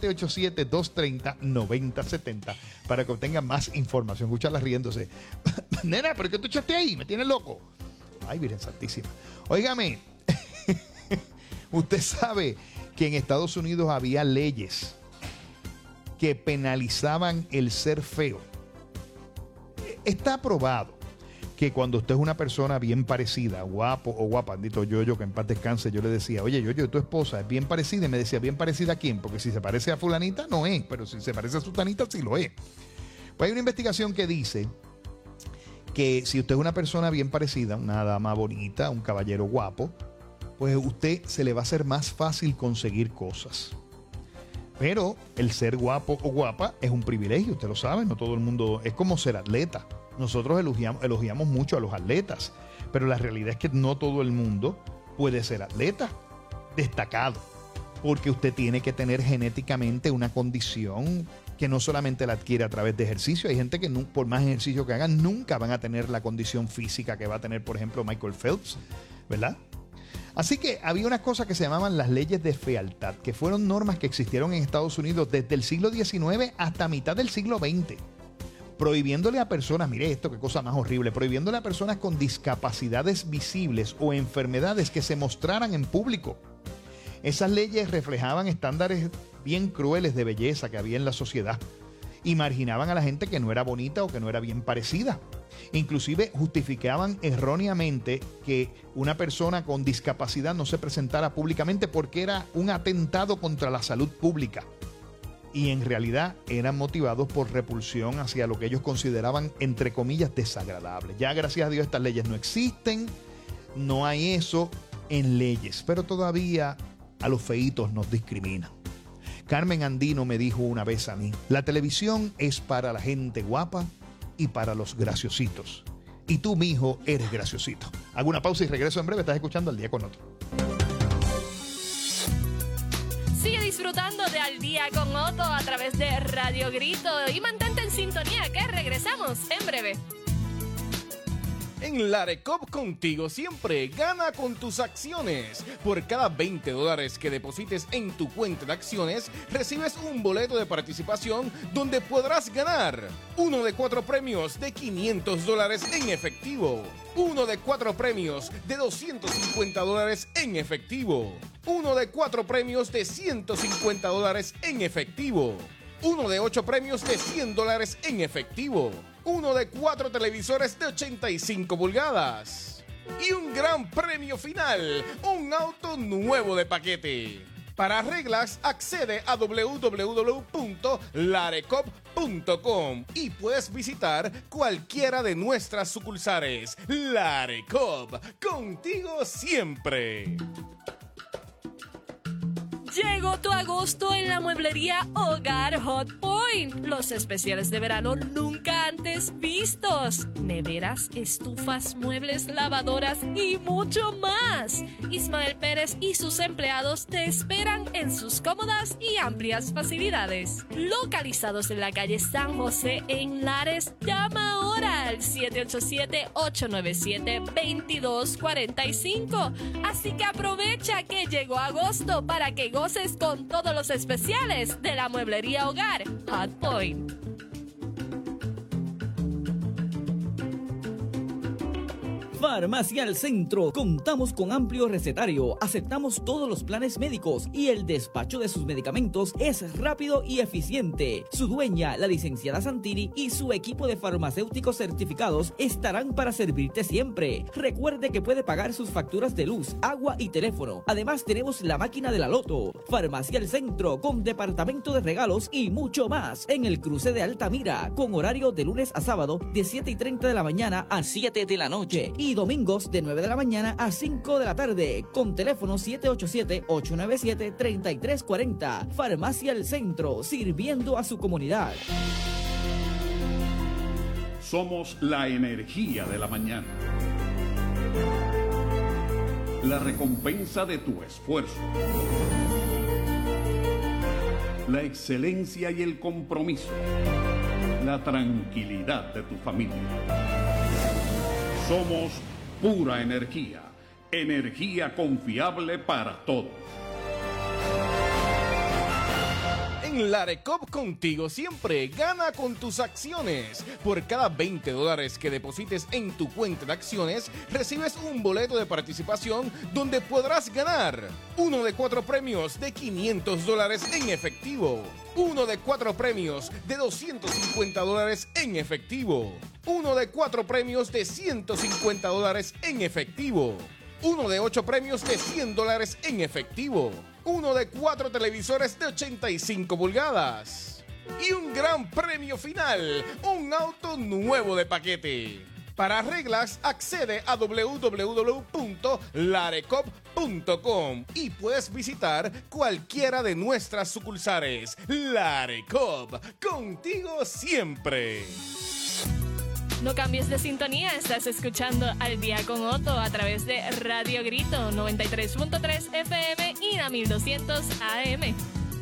787-230-9070 para que obtengan más información. Escúchala riéndose. Nena, ¿pero qué tú echaste ahí? Me tienes loco. Ay, Virgen Santísima. Óigame, usted sabe que en Estados Unidos había leyes que penalizaban el ser feo. Está aprobado que cuando usted es una persona bien parecida, guapo o guapa, bendito Yoyo, que en paz descanse, yo le decía, oye, Yoyo, tu esposa es bien parecida, y me decía, ¿bien parecida a quién? Porque si se parece a fulanita, no es, pero si se parece a sutanita, sí lo es. Pues hay una investigación que dice que si usted es una persona bien parecida, una dama bonita, un caballero guapo, pues a usted se le va a hacer más fácil conseguir cosas. Pero el ser guapo o guapa es un privilegio, usted lo sabe, no todo el mundo, es como ser atleta. Nosotros elogiamos mucho a los atletas, pero la realidad es que no todo el mundo puede ser atleta destacado, porque usted tiene que tener genéticamente una condición que no solamente la adquiere a través de ejercicio. Hay gente que por más ejercicio que hagan nunca van a tener la condición física que va a tener, por ejemplo, Michael Phelps, ¿verdad? Así que había unas cosas que se llamaban las leyes de fealdad, que fueron normas que existieron en Estados Unidos desde el siglo XIX hasta mitad del siglo XX. prohibiéndole a personas, mire esto, qué cosa más horrible, prohibiéndole a personas con discapacidades visibles o enfermedades que se mostraran en público. Esas leyes reflejaban estándares bien crueles de belleza que había en la sociedad y marginaban a la gente que no era bonita o que no era bien parecida. Inclusive justificaban erróneamente que una persona con discapacidad no se presentara públicamente porque era un atentado contra la salud pública. Y en realidad eran motivados por repulsión hacia lo que ellos consideraban, entre comillas, desagradable. Ya gracias a Dios estas leyes no existen, no hay eso en leyes, pero todavía a los feitos nos discriminan. Carmen Andino me dijo una vez a mí, la televisión es para la gente guapa y para los graciositos. Y tú, mijo, eres graciosito. Hago una pausa y regreso en breve. Estás escuchando Al Día con Otto. Sigue disfrutando de Al Día con Otto a través de Radio Grito y mantente en sintonía que regresamos en breve. En Larecop contigo siempre, gana con tus acciones. Por cada $20 que deposites en tu cuenta de acciones, recibes un boleto de participación donde podrás ganar uno de 4 premios de $500 en efectivo, uno de 4 premios de $250 en efectivo, uno de 4 premios de $150 en efectivo, uno de 8 premios de $100 en efectivo, uno de 4 televisores de 85 pulgadas y un gran premio final, un auto nuevo de paquete. Para reglas, accede a www.larecop.com y puedes visitar cualquiera de nuestras sucursales. Larecop, contigo siempre. Llegó tu agosto en la mueblería Hogar Hot Point. Los especiales de verano nunca antes vistos. Neveras, estufas, muebles, lavadoras y mucho más. Ismael Pérez y sus empleados te esperan en sus cómodas y amplias facilidades. Localizados en la calle San José en Lares, llama ahora al 787-897-2245. Así que aprovecha que llegó agosto para que goces con todos los especiales de la mueblería Hogar Hot Point. Farmacia al Centro. Contamos con amplio recetario, aceptamos todos los planes médicos y el despacho de sus medicamentos es rápido y eficiente. Su dueña, la licenciada Santini, y su equipo de farmacéuticos certificados estarán para servirte siempre. Recuerde que puede pagar sus facturas de luz, agua y teléfono. Además tenemos la máquina de la Loto. Farmacia al Centro con departamento de regalos y mucho más en el cruce de Altamira, con horario de lunes a sábado de 7:30 de la mañana a 7 de la noche y domingos de 9 de la mañana a 5 de la tarde, con teléfono 787-897-3340. Farmacia El Centro, sirviendo a su comunidad. Somos la energía de la mañana. La recompensa de tu esfuerzo. La excelencia y el compromiso. La tranquilidad de tu familia. Somos pura energía, energía confiable para todos. En Larecop contigo siempre, gana con tus acciones. Por cada $20 que deposites en tu cuenta de acciones, recibes un boleto de participación donde podrás ganar uno de 4 premios de $500 en efectivo, uno de 4 premios de $250 en efectivo, uno de 4 premios de $150 en efectivo, uno de 8 premios de $100 en efectivo, uno de 4 televisores de 85 pulgadas y un gran premio final, un auto nuevo de paquete. Para reglas, accede a www.larecop.com y puedes visitar cualquiera de nuestras sucursales. Larecop, contigo siempre. No cambies de sintonía, estás escuchando Al Día con Otto a través de Radio Grito 93.3 FM y la 1200 AM.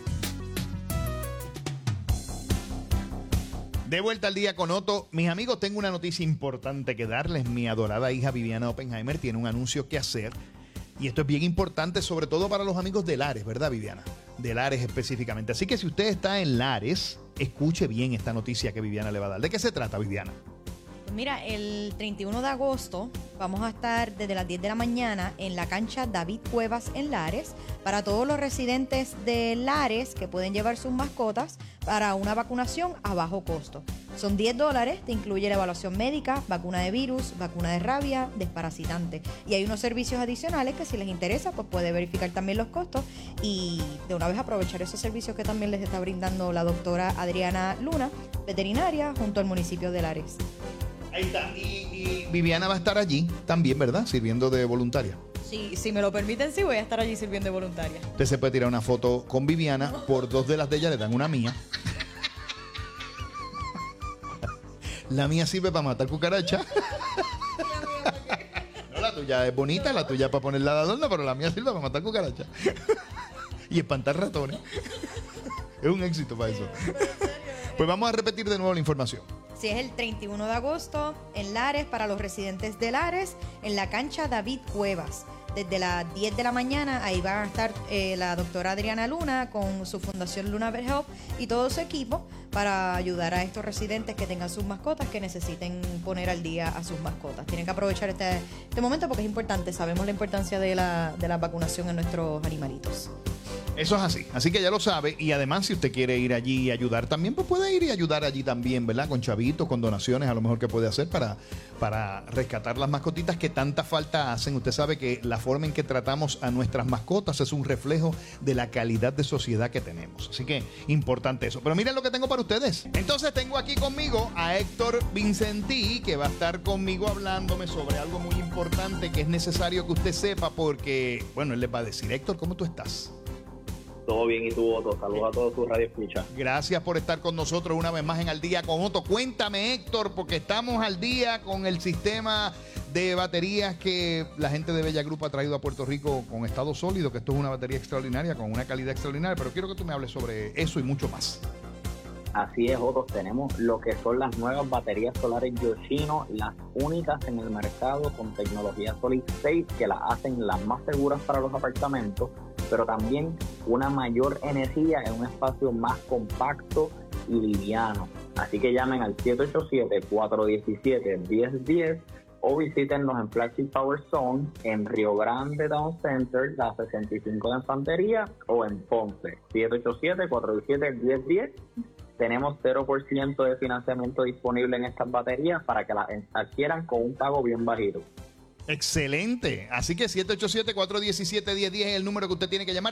De vuelta al Día con Otto. Mis amigos, tengo una noticia importante que darles. Mi adorada hija Viviana Oppenheimer tiene un anuncio que hacer. Y esto es bien importante, sobre todo para los amigos de Lares, ¿verdad, Viviana? De Lares específicamente. Así que si usted está en Lares, escuche bien esta noticia que Viviana le va a dar. ¿De qué se trata, Viviana? Mira, el 31 de agosto vamos a estar desde las 10 de la mañana en la cancha David Cuevas en Lares para todos los residentes de Lares que pueden llevar sus mascotas para una vacunación a bajo costo. Son $10, te incluye la evaluación médica, vacuna de virus, vacuna de rabia, desparasitante. Y hay unos servicios adicionales que si les interesa, pues puede verificar también los costos y de una vez aprovechar esos servicios que también les está brindando la doctora Adriana Luna, veterinaria, junto al municipio de Lares. Ahí está. Y Viviana va a estar allí también, ¿verdad? Sirviendo de voluntaria. Sí, si me lo permiten, sí voy a estar allí sirviendo de voluntaria. Usted se puede tirar una foto con Viviana, por 2 de las de ella le dan una mía. La mía sirve para matar cucaracha. No, la tuya es bonita, la tuya es para ponerla de adorno, pero la mía sirve para matar cucaracha. Y espantar ratones. Es un éxito para eso. Pues vamos a repetir de nuevo la información. Sí, es el 31 de agosto en Lares para los residentes de Lares, en la cancha David Cuevas. Desde las 10 de la mañana ahí va a estar la doctora Adriana Luna con su fundación Luna Vet Help y todo su equipo para ayudar a estos residentes que tengan sus mascotas, que necesiten poner al día a sus mascotas. Tienen que aprovechar este momento porque es importante. Sabemos la importancia de la vacunación en nuestros animalitos. Eso es así. Así que ya lo sabe. Y además, si usted quiere ir allí y ayudar también, pues puede ir y ayudar allí también, ¿verdad? Con chavitos, con donaciones, a lo mejor que puede hacer para rescatar las mascotitas que tanta falta hacen. Usted sabe que la forma en que tratamos a nuestras mascotas es un reflejo de la calidad de sociedad que tenemos. Así que importante eso. Pero miren lo que tengo para ustedes. Entonces tengo aquí conmigo a Héctor Vincentí, que va a estar conmigo hablándome sobre algo muy importante que es necesario que usted sepa porque, bueno, él les va a decir, Héctor, ¿cómo tú estás? Todo bien, y tú, Otto. Saludos a todos tus radioescuchas. Gracias por estar con nosotros una vez más en Al Día con Otto. Cuéntame, Héctor, porque estamos al día con el sistema de baterías que la gente de Bella Group ha traído a Puerto Rico con estado sólido, que esto es una batería extraordinaria, con una calidad extraordinaria, pero quiero que tú me hables sobre eso y mucho más. Así es, Otto. Tenemos lo que son las nuevas baterías solares Yoshino, las únicas en el mercado con tecnología Solid State, que las hacen las más seguras para los apartamentos, pero también una mayor energía en un espacio más compacto y liviano. Así que llamen al 787-417-1010 o visítenos en Flagship Power Zone en Río Grande Town Center, la 65 de Infantería, o en Ponce, 787-417-1010. Tenemos 0% de financiamiento disponible en estas baterías para que las adquieran con un pago bien bajito. Excelente. Así que 787-417-1010 es el número que usted tiene que llamar.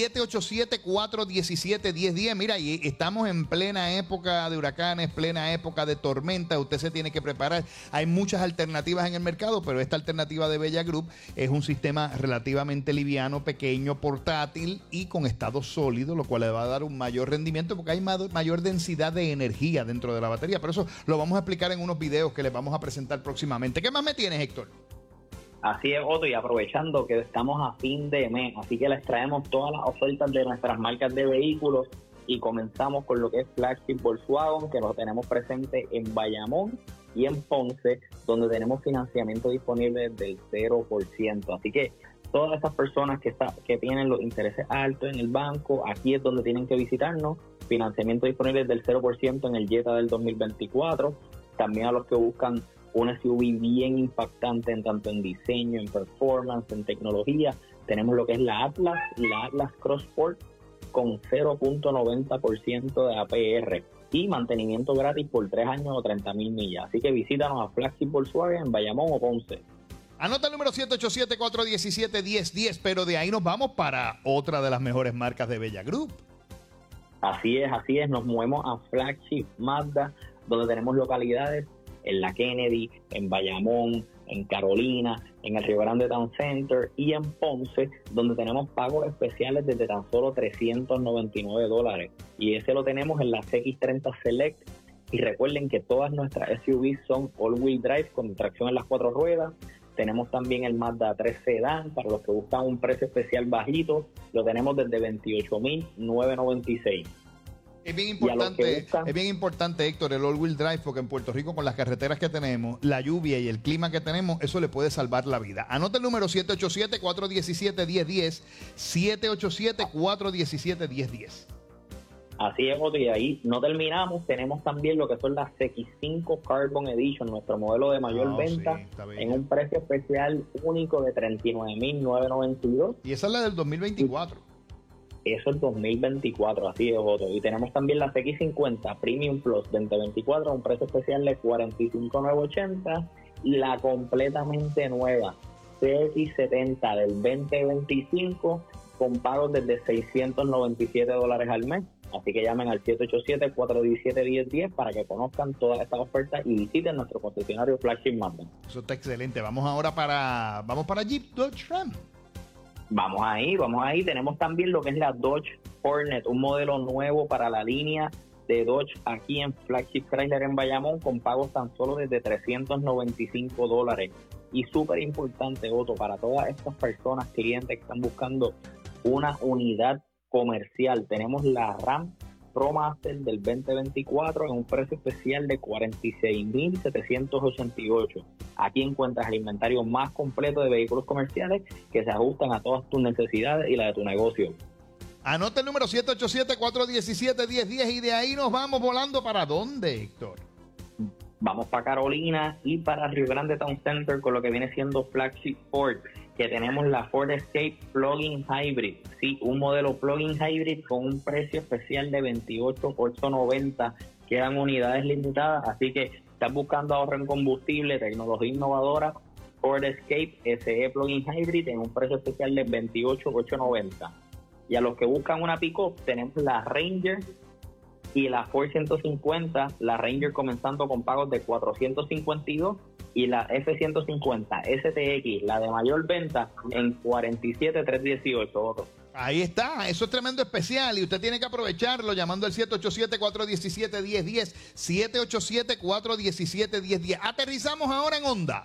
787-417-1010. Mira, y estamos en plena época de huracanes, plena época de tormenta. Usted se tiene que preparar. Hay muchas alternativas en el mercado, pero esta alternativa de Bella Group es un sistema relativamente liviano, pequeño, portátil y con estado sólido, lo cual le va a dar un mayor rendimiento porque hay mayor densidad de energía dentro de la batería. Pero eso lo vamos a explicar en unos videos que les vamos a presentar próximamente. ¿Qué más me tienes, Héctor? Así es, Otto, y aprovechando que estamos a fin de mes, así que les traemos todas las ofertas de nuestras marcas de vehículos y comenzamos con lo que es Flagship Volkswagen, que lo tenemos presente en Bayamón y en Ponce, donde tenemos financiamiento disponible del 0%. Así que todas estas personas que tienen los intereses altos en el banco, aquí es donde tienen que visitarnos. Financiamiento disponible del 0% en el Jetta del 2024. También a los que buscan una SUV bien impactante tanto en diseño, en performance, en tecnología. Tenemos lo que es la Atlas Cross Sport con 0.90% de APR y mantenimiento gratis por 3 años o 30,000 millas. Así que visítanos a Flagship Volkswagen en Bayamón o Ponce. Anota el número 787-417-1010, pero de ahí nos vamos para otra de las mejores marcas de Bella Group. Así es. Nos movemos a Flagship Mazda, donde tenemos localidades en la Kennedy, en Bayamón, en Carolina, en el Río Grande Town Center y en Ponce, donde tenemos pagos especiales desde tan solo $399. Y ese lo tenemos en la CX30 Select. Y recuerden que todas nuestras SUVs son all-wheel drive con tracción en las 4 ruedas. Tenemos también el Mazda 3 Sedan, para los que buscan un precio especial bajito, lo tenemos desde $28,996. Es bien importante, Héctor, el all-wheel drive, porque en Puerto Rico, con las carreteras que tenemos, la lluvia y el clima que tenemos, eso le puede salvar la vida. Anota el número 787-417-1010, 787-417-1010. Así es, Otto, y ahí no terminamos. Tenemos también lo que son las X5 Carbon Edition, nuestro modelo de mayor venta, en un precio especial único de $39,992. Y esa es la del 2024. Eso es 2024, así es, Otto. Y tenemos también la X50 Premium Plus 2024 a un precio especial de $45,980. Y la completamente nueva CX70 del 2025 con pagos desde $697 al mes. Así que llamen al 787-417-1010 para que conozcan todas estas ofertas y visiten nuestro concesionario Flagship Mazda. Eso está excelente. Vamos para Jeep Dodge Ram. Vamos ahí. Tenemos también lo que es la Dodge Hornet, un modelo nuevo para la línea de Dodge aquí en Flagship Chrysler en Bayamón con pagos tan solo desde $395. Y súper importante, Otto, para todas estas personas, clientes que están buscando una unidad comercial, tenemos la Ram ProMaster del 2024 en un precio especial de $46,788. Aquí encuentras el inventario más completo de vehículos comerciales que se ajustan a todas tus necesidades y la de tu negocio. Anota el número 787-417-1010 y de ahí nos vamos volando. ¿Para dónde, Héctor? Vamos para Carolina y para Rio Grande Town Center con lo que viene siendo Flagship Ford, que tenemos la Ford Escape Plug-in Hybrid. Sí, un modelo Plug-in Hybrid con un precio especial de $28,890. Quedan unidades limitadas, así que estás buscando ahorro en combustible, tecnología innovadora, Ford Escape SE Plug-in Hybrid en un precio especial de $28,890. Y a los que buscan una pick-up, tenemos la Ranger y la Ford 150, la Ranger comenzando con pagos de $452 y la F-150 STX, la de mayor venta, en $47,318. Ahí está, eso es tremendo especial y usted tiene que aprovecharlo llamando al 787-417-1010, 787-417-1010. Aterrizamos ahora en Honda.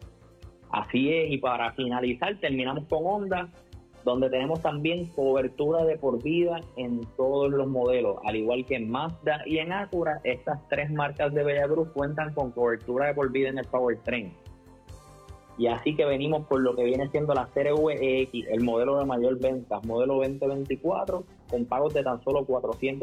Así es, y para finalizar terminamos con Honda, donde tenemos también cobertura de por vida en todos los modelos, al igual que en Mazda y en Acura. Estas tres marcas de Bella Cruz cuentan con cobertura de por vida en el powertrain. Y así que venimos por lo que viene siendo la CRV-EX, el modelo de mayor venta, modelo 2024, con pagos de tan solo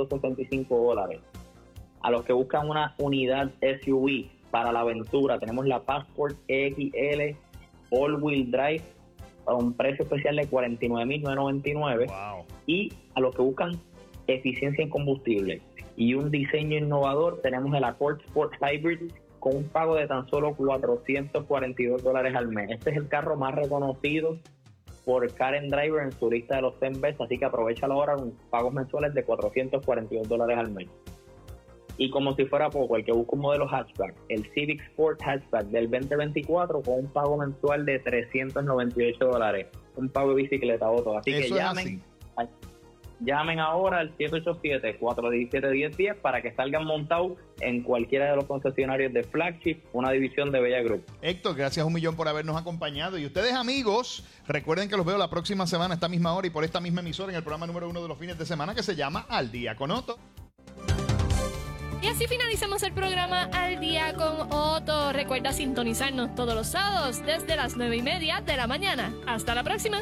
$465. A los que buscan una unidad SUV para la aventura, tenemos la Passport EXL All-Wheel Drive a un precio especial de $49,999. Wow. Y a los que buscan eficiencia en combustible y un diseño innovador, tenemos el Accord Sport Hybrid con un pago de tan solo $442 al mes. Este es el carro más reconocido por Karen Driver en su lista de los 10 best, así que aprovechalo ahora con pagos mensuales de $442 al mes. Y como si fuera poco, el que busca un modelo hatchback, el Civic Sport Hatchback del 2024 con un pago mensual de $398. Un pago de bicicleta, Otto. Así eso que llamen ahora al 787-417-1010 para que salgan montados en cualquiera de los concesionarios de Flagship, una división de Bella Group. Héctor, gracias un millón por habernos acompañado. Y ustedes, amigos, recuerden que los veo la próxima semana a esta misma hora y por esta misma emisora en el programa número 1 de los fines de semana que se llama Al Día con Otto. Y así finalizamos el programa Al Día con Otto. Recuerda sintonizarnos todos los sábados desde las 9:30 de la mañana. Hasta la próxima.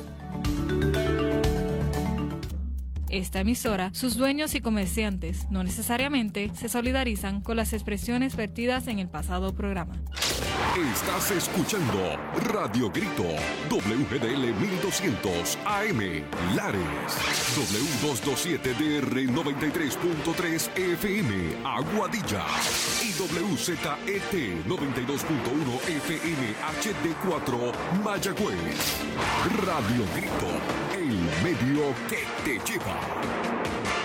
Esta emisora, sus dueños y comerciantes no necesariamente se solidarizan con las expresiones vertidas en el pasado programa. Estás escuchando Radio Grito, WGDL 1200 AM, Lares, W227DR 93.3 FM, Aguadilla, y WZET 92.1 FM HD4, Mayagüez. Radio Grito, el medio que te lleva.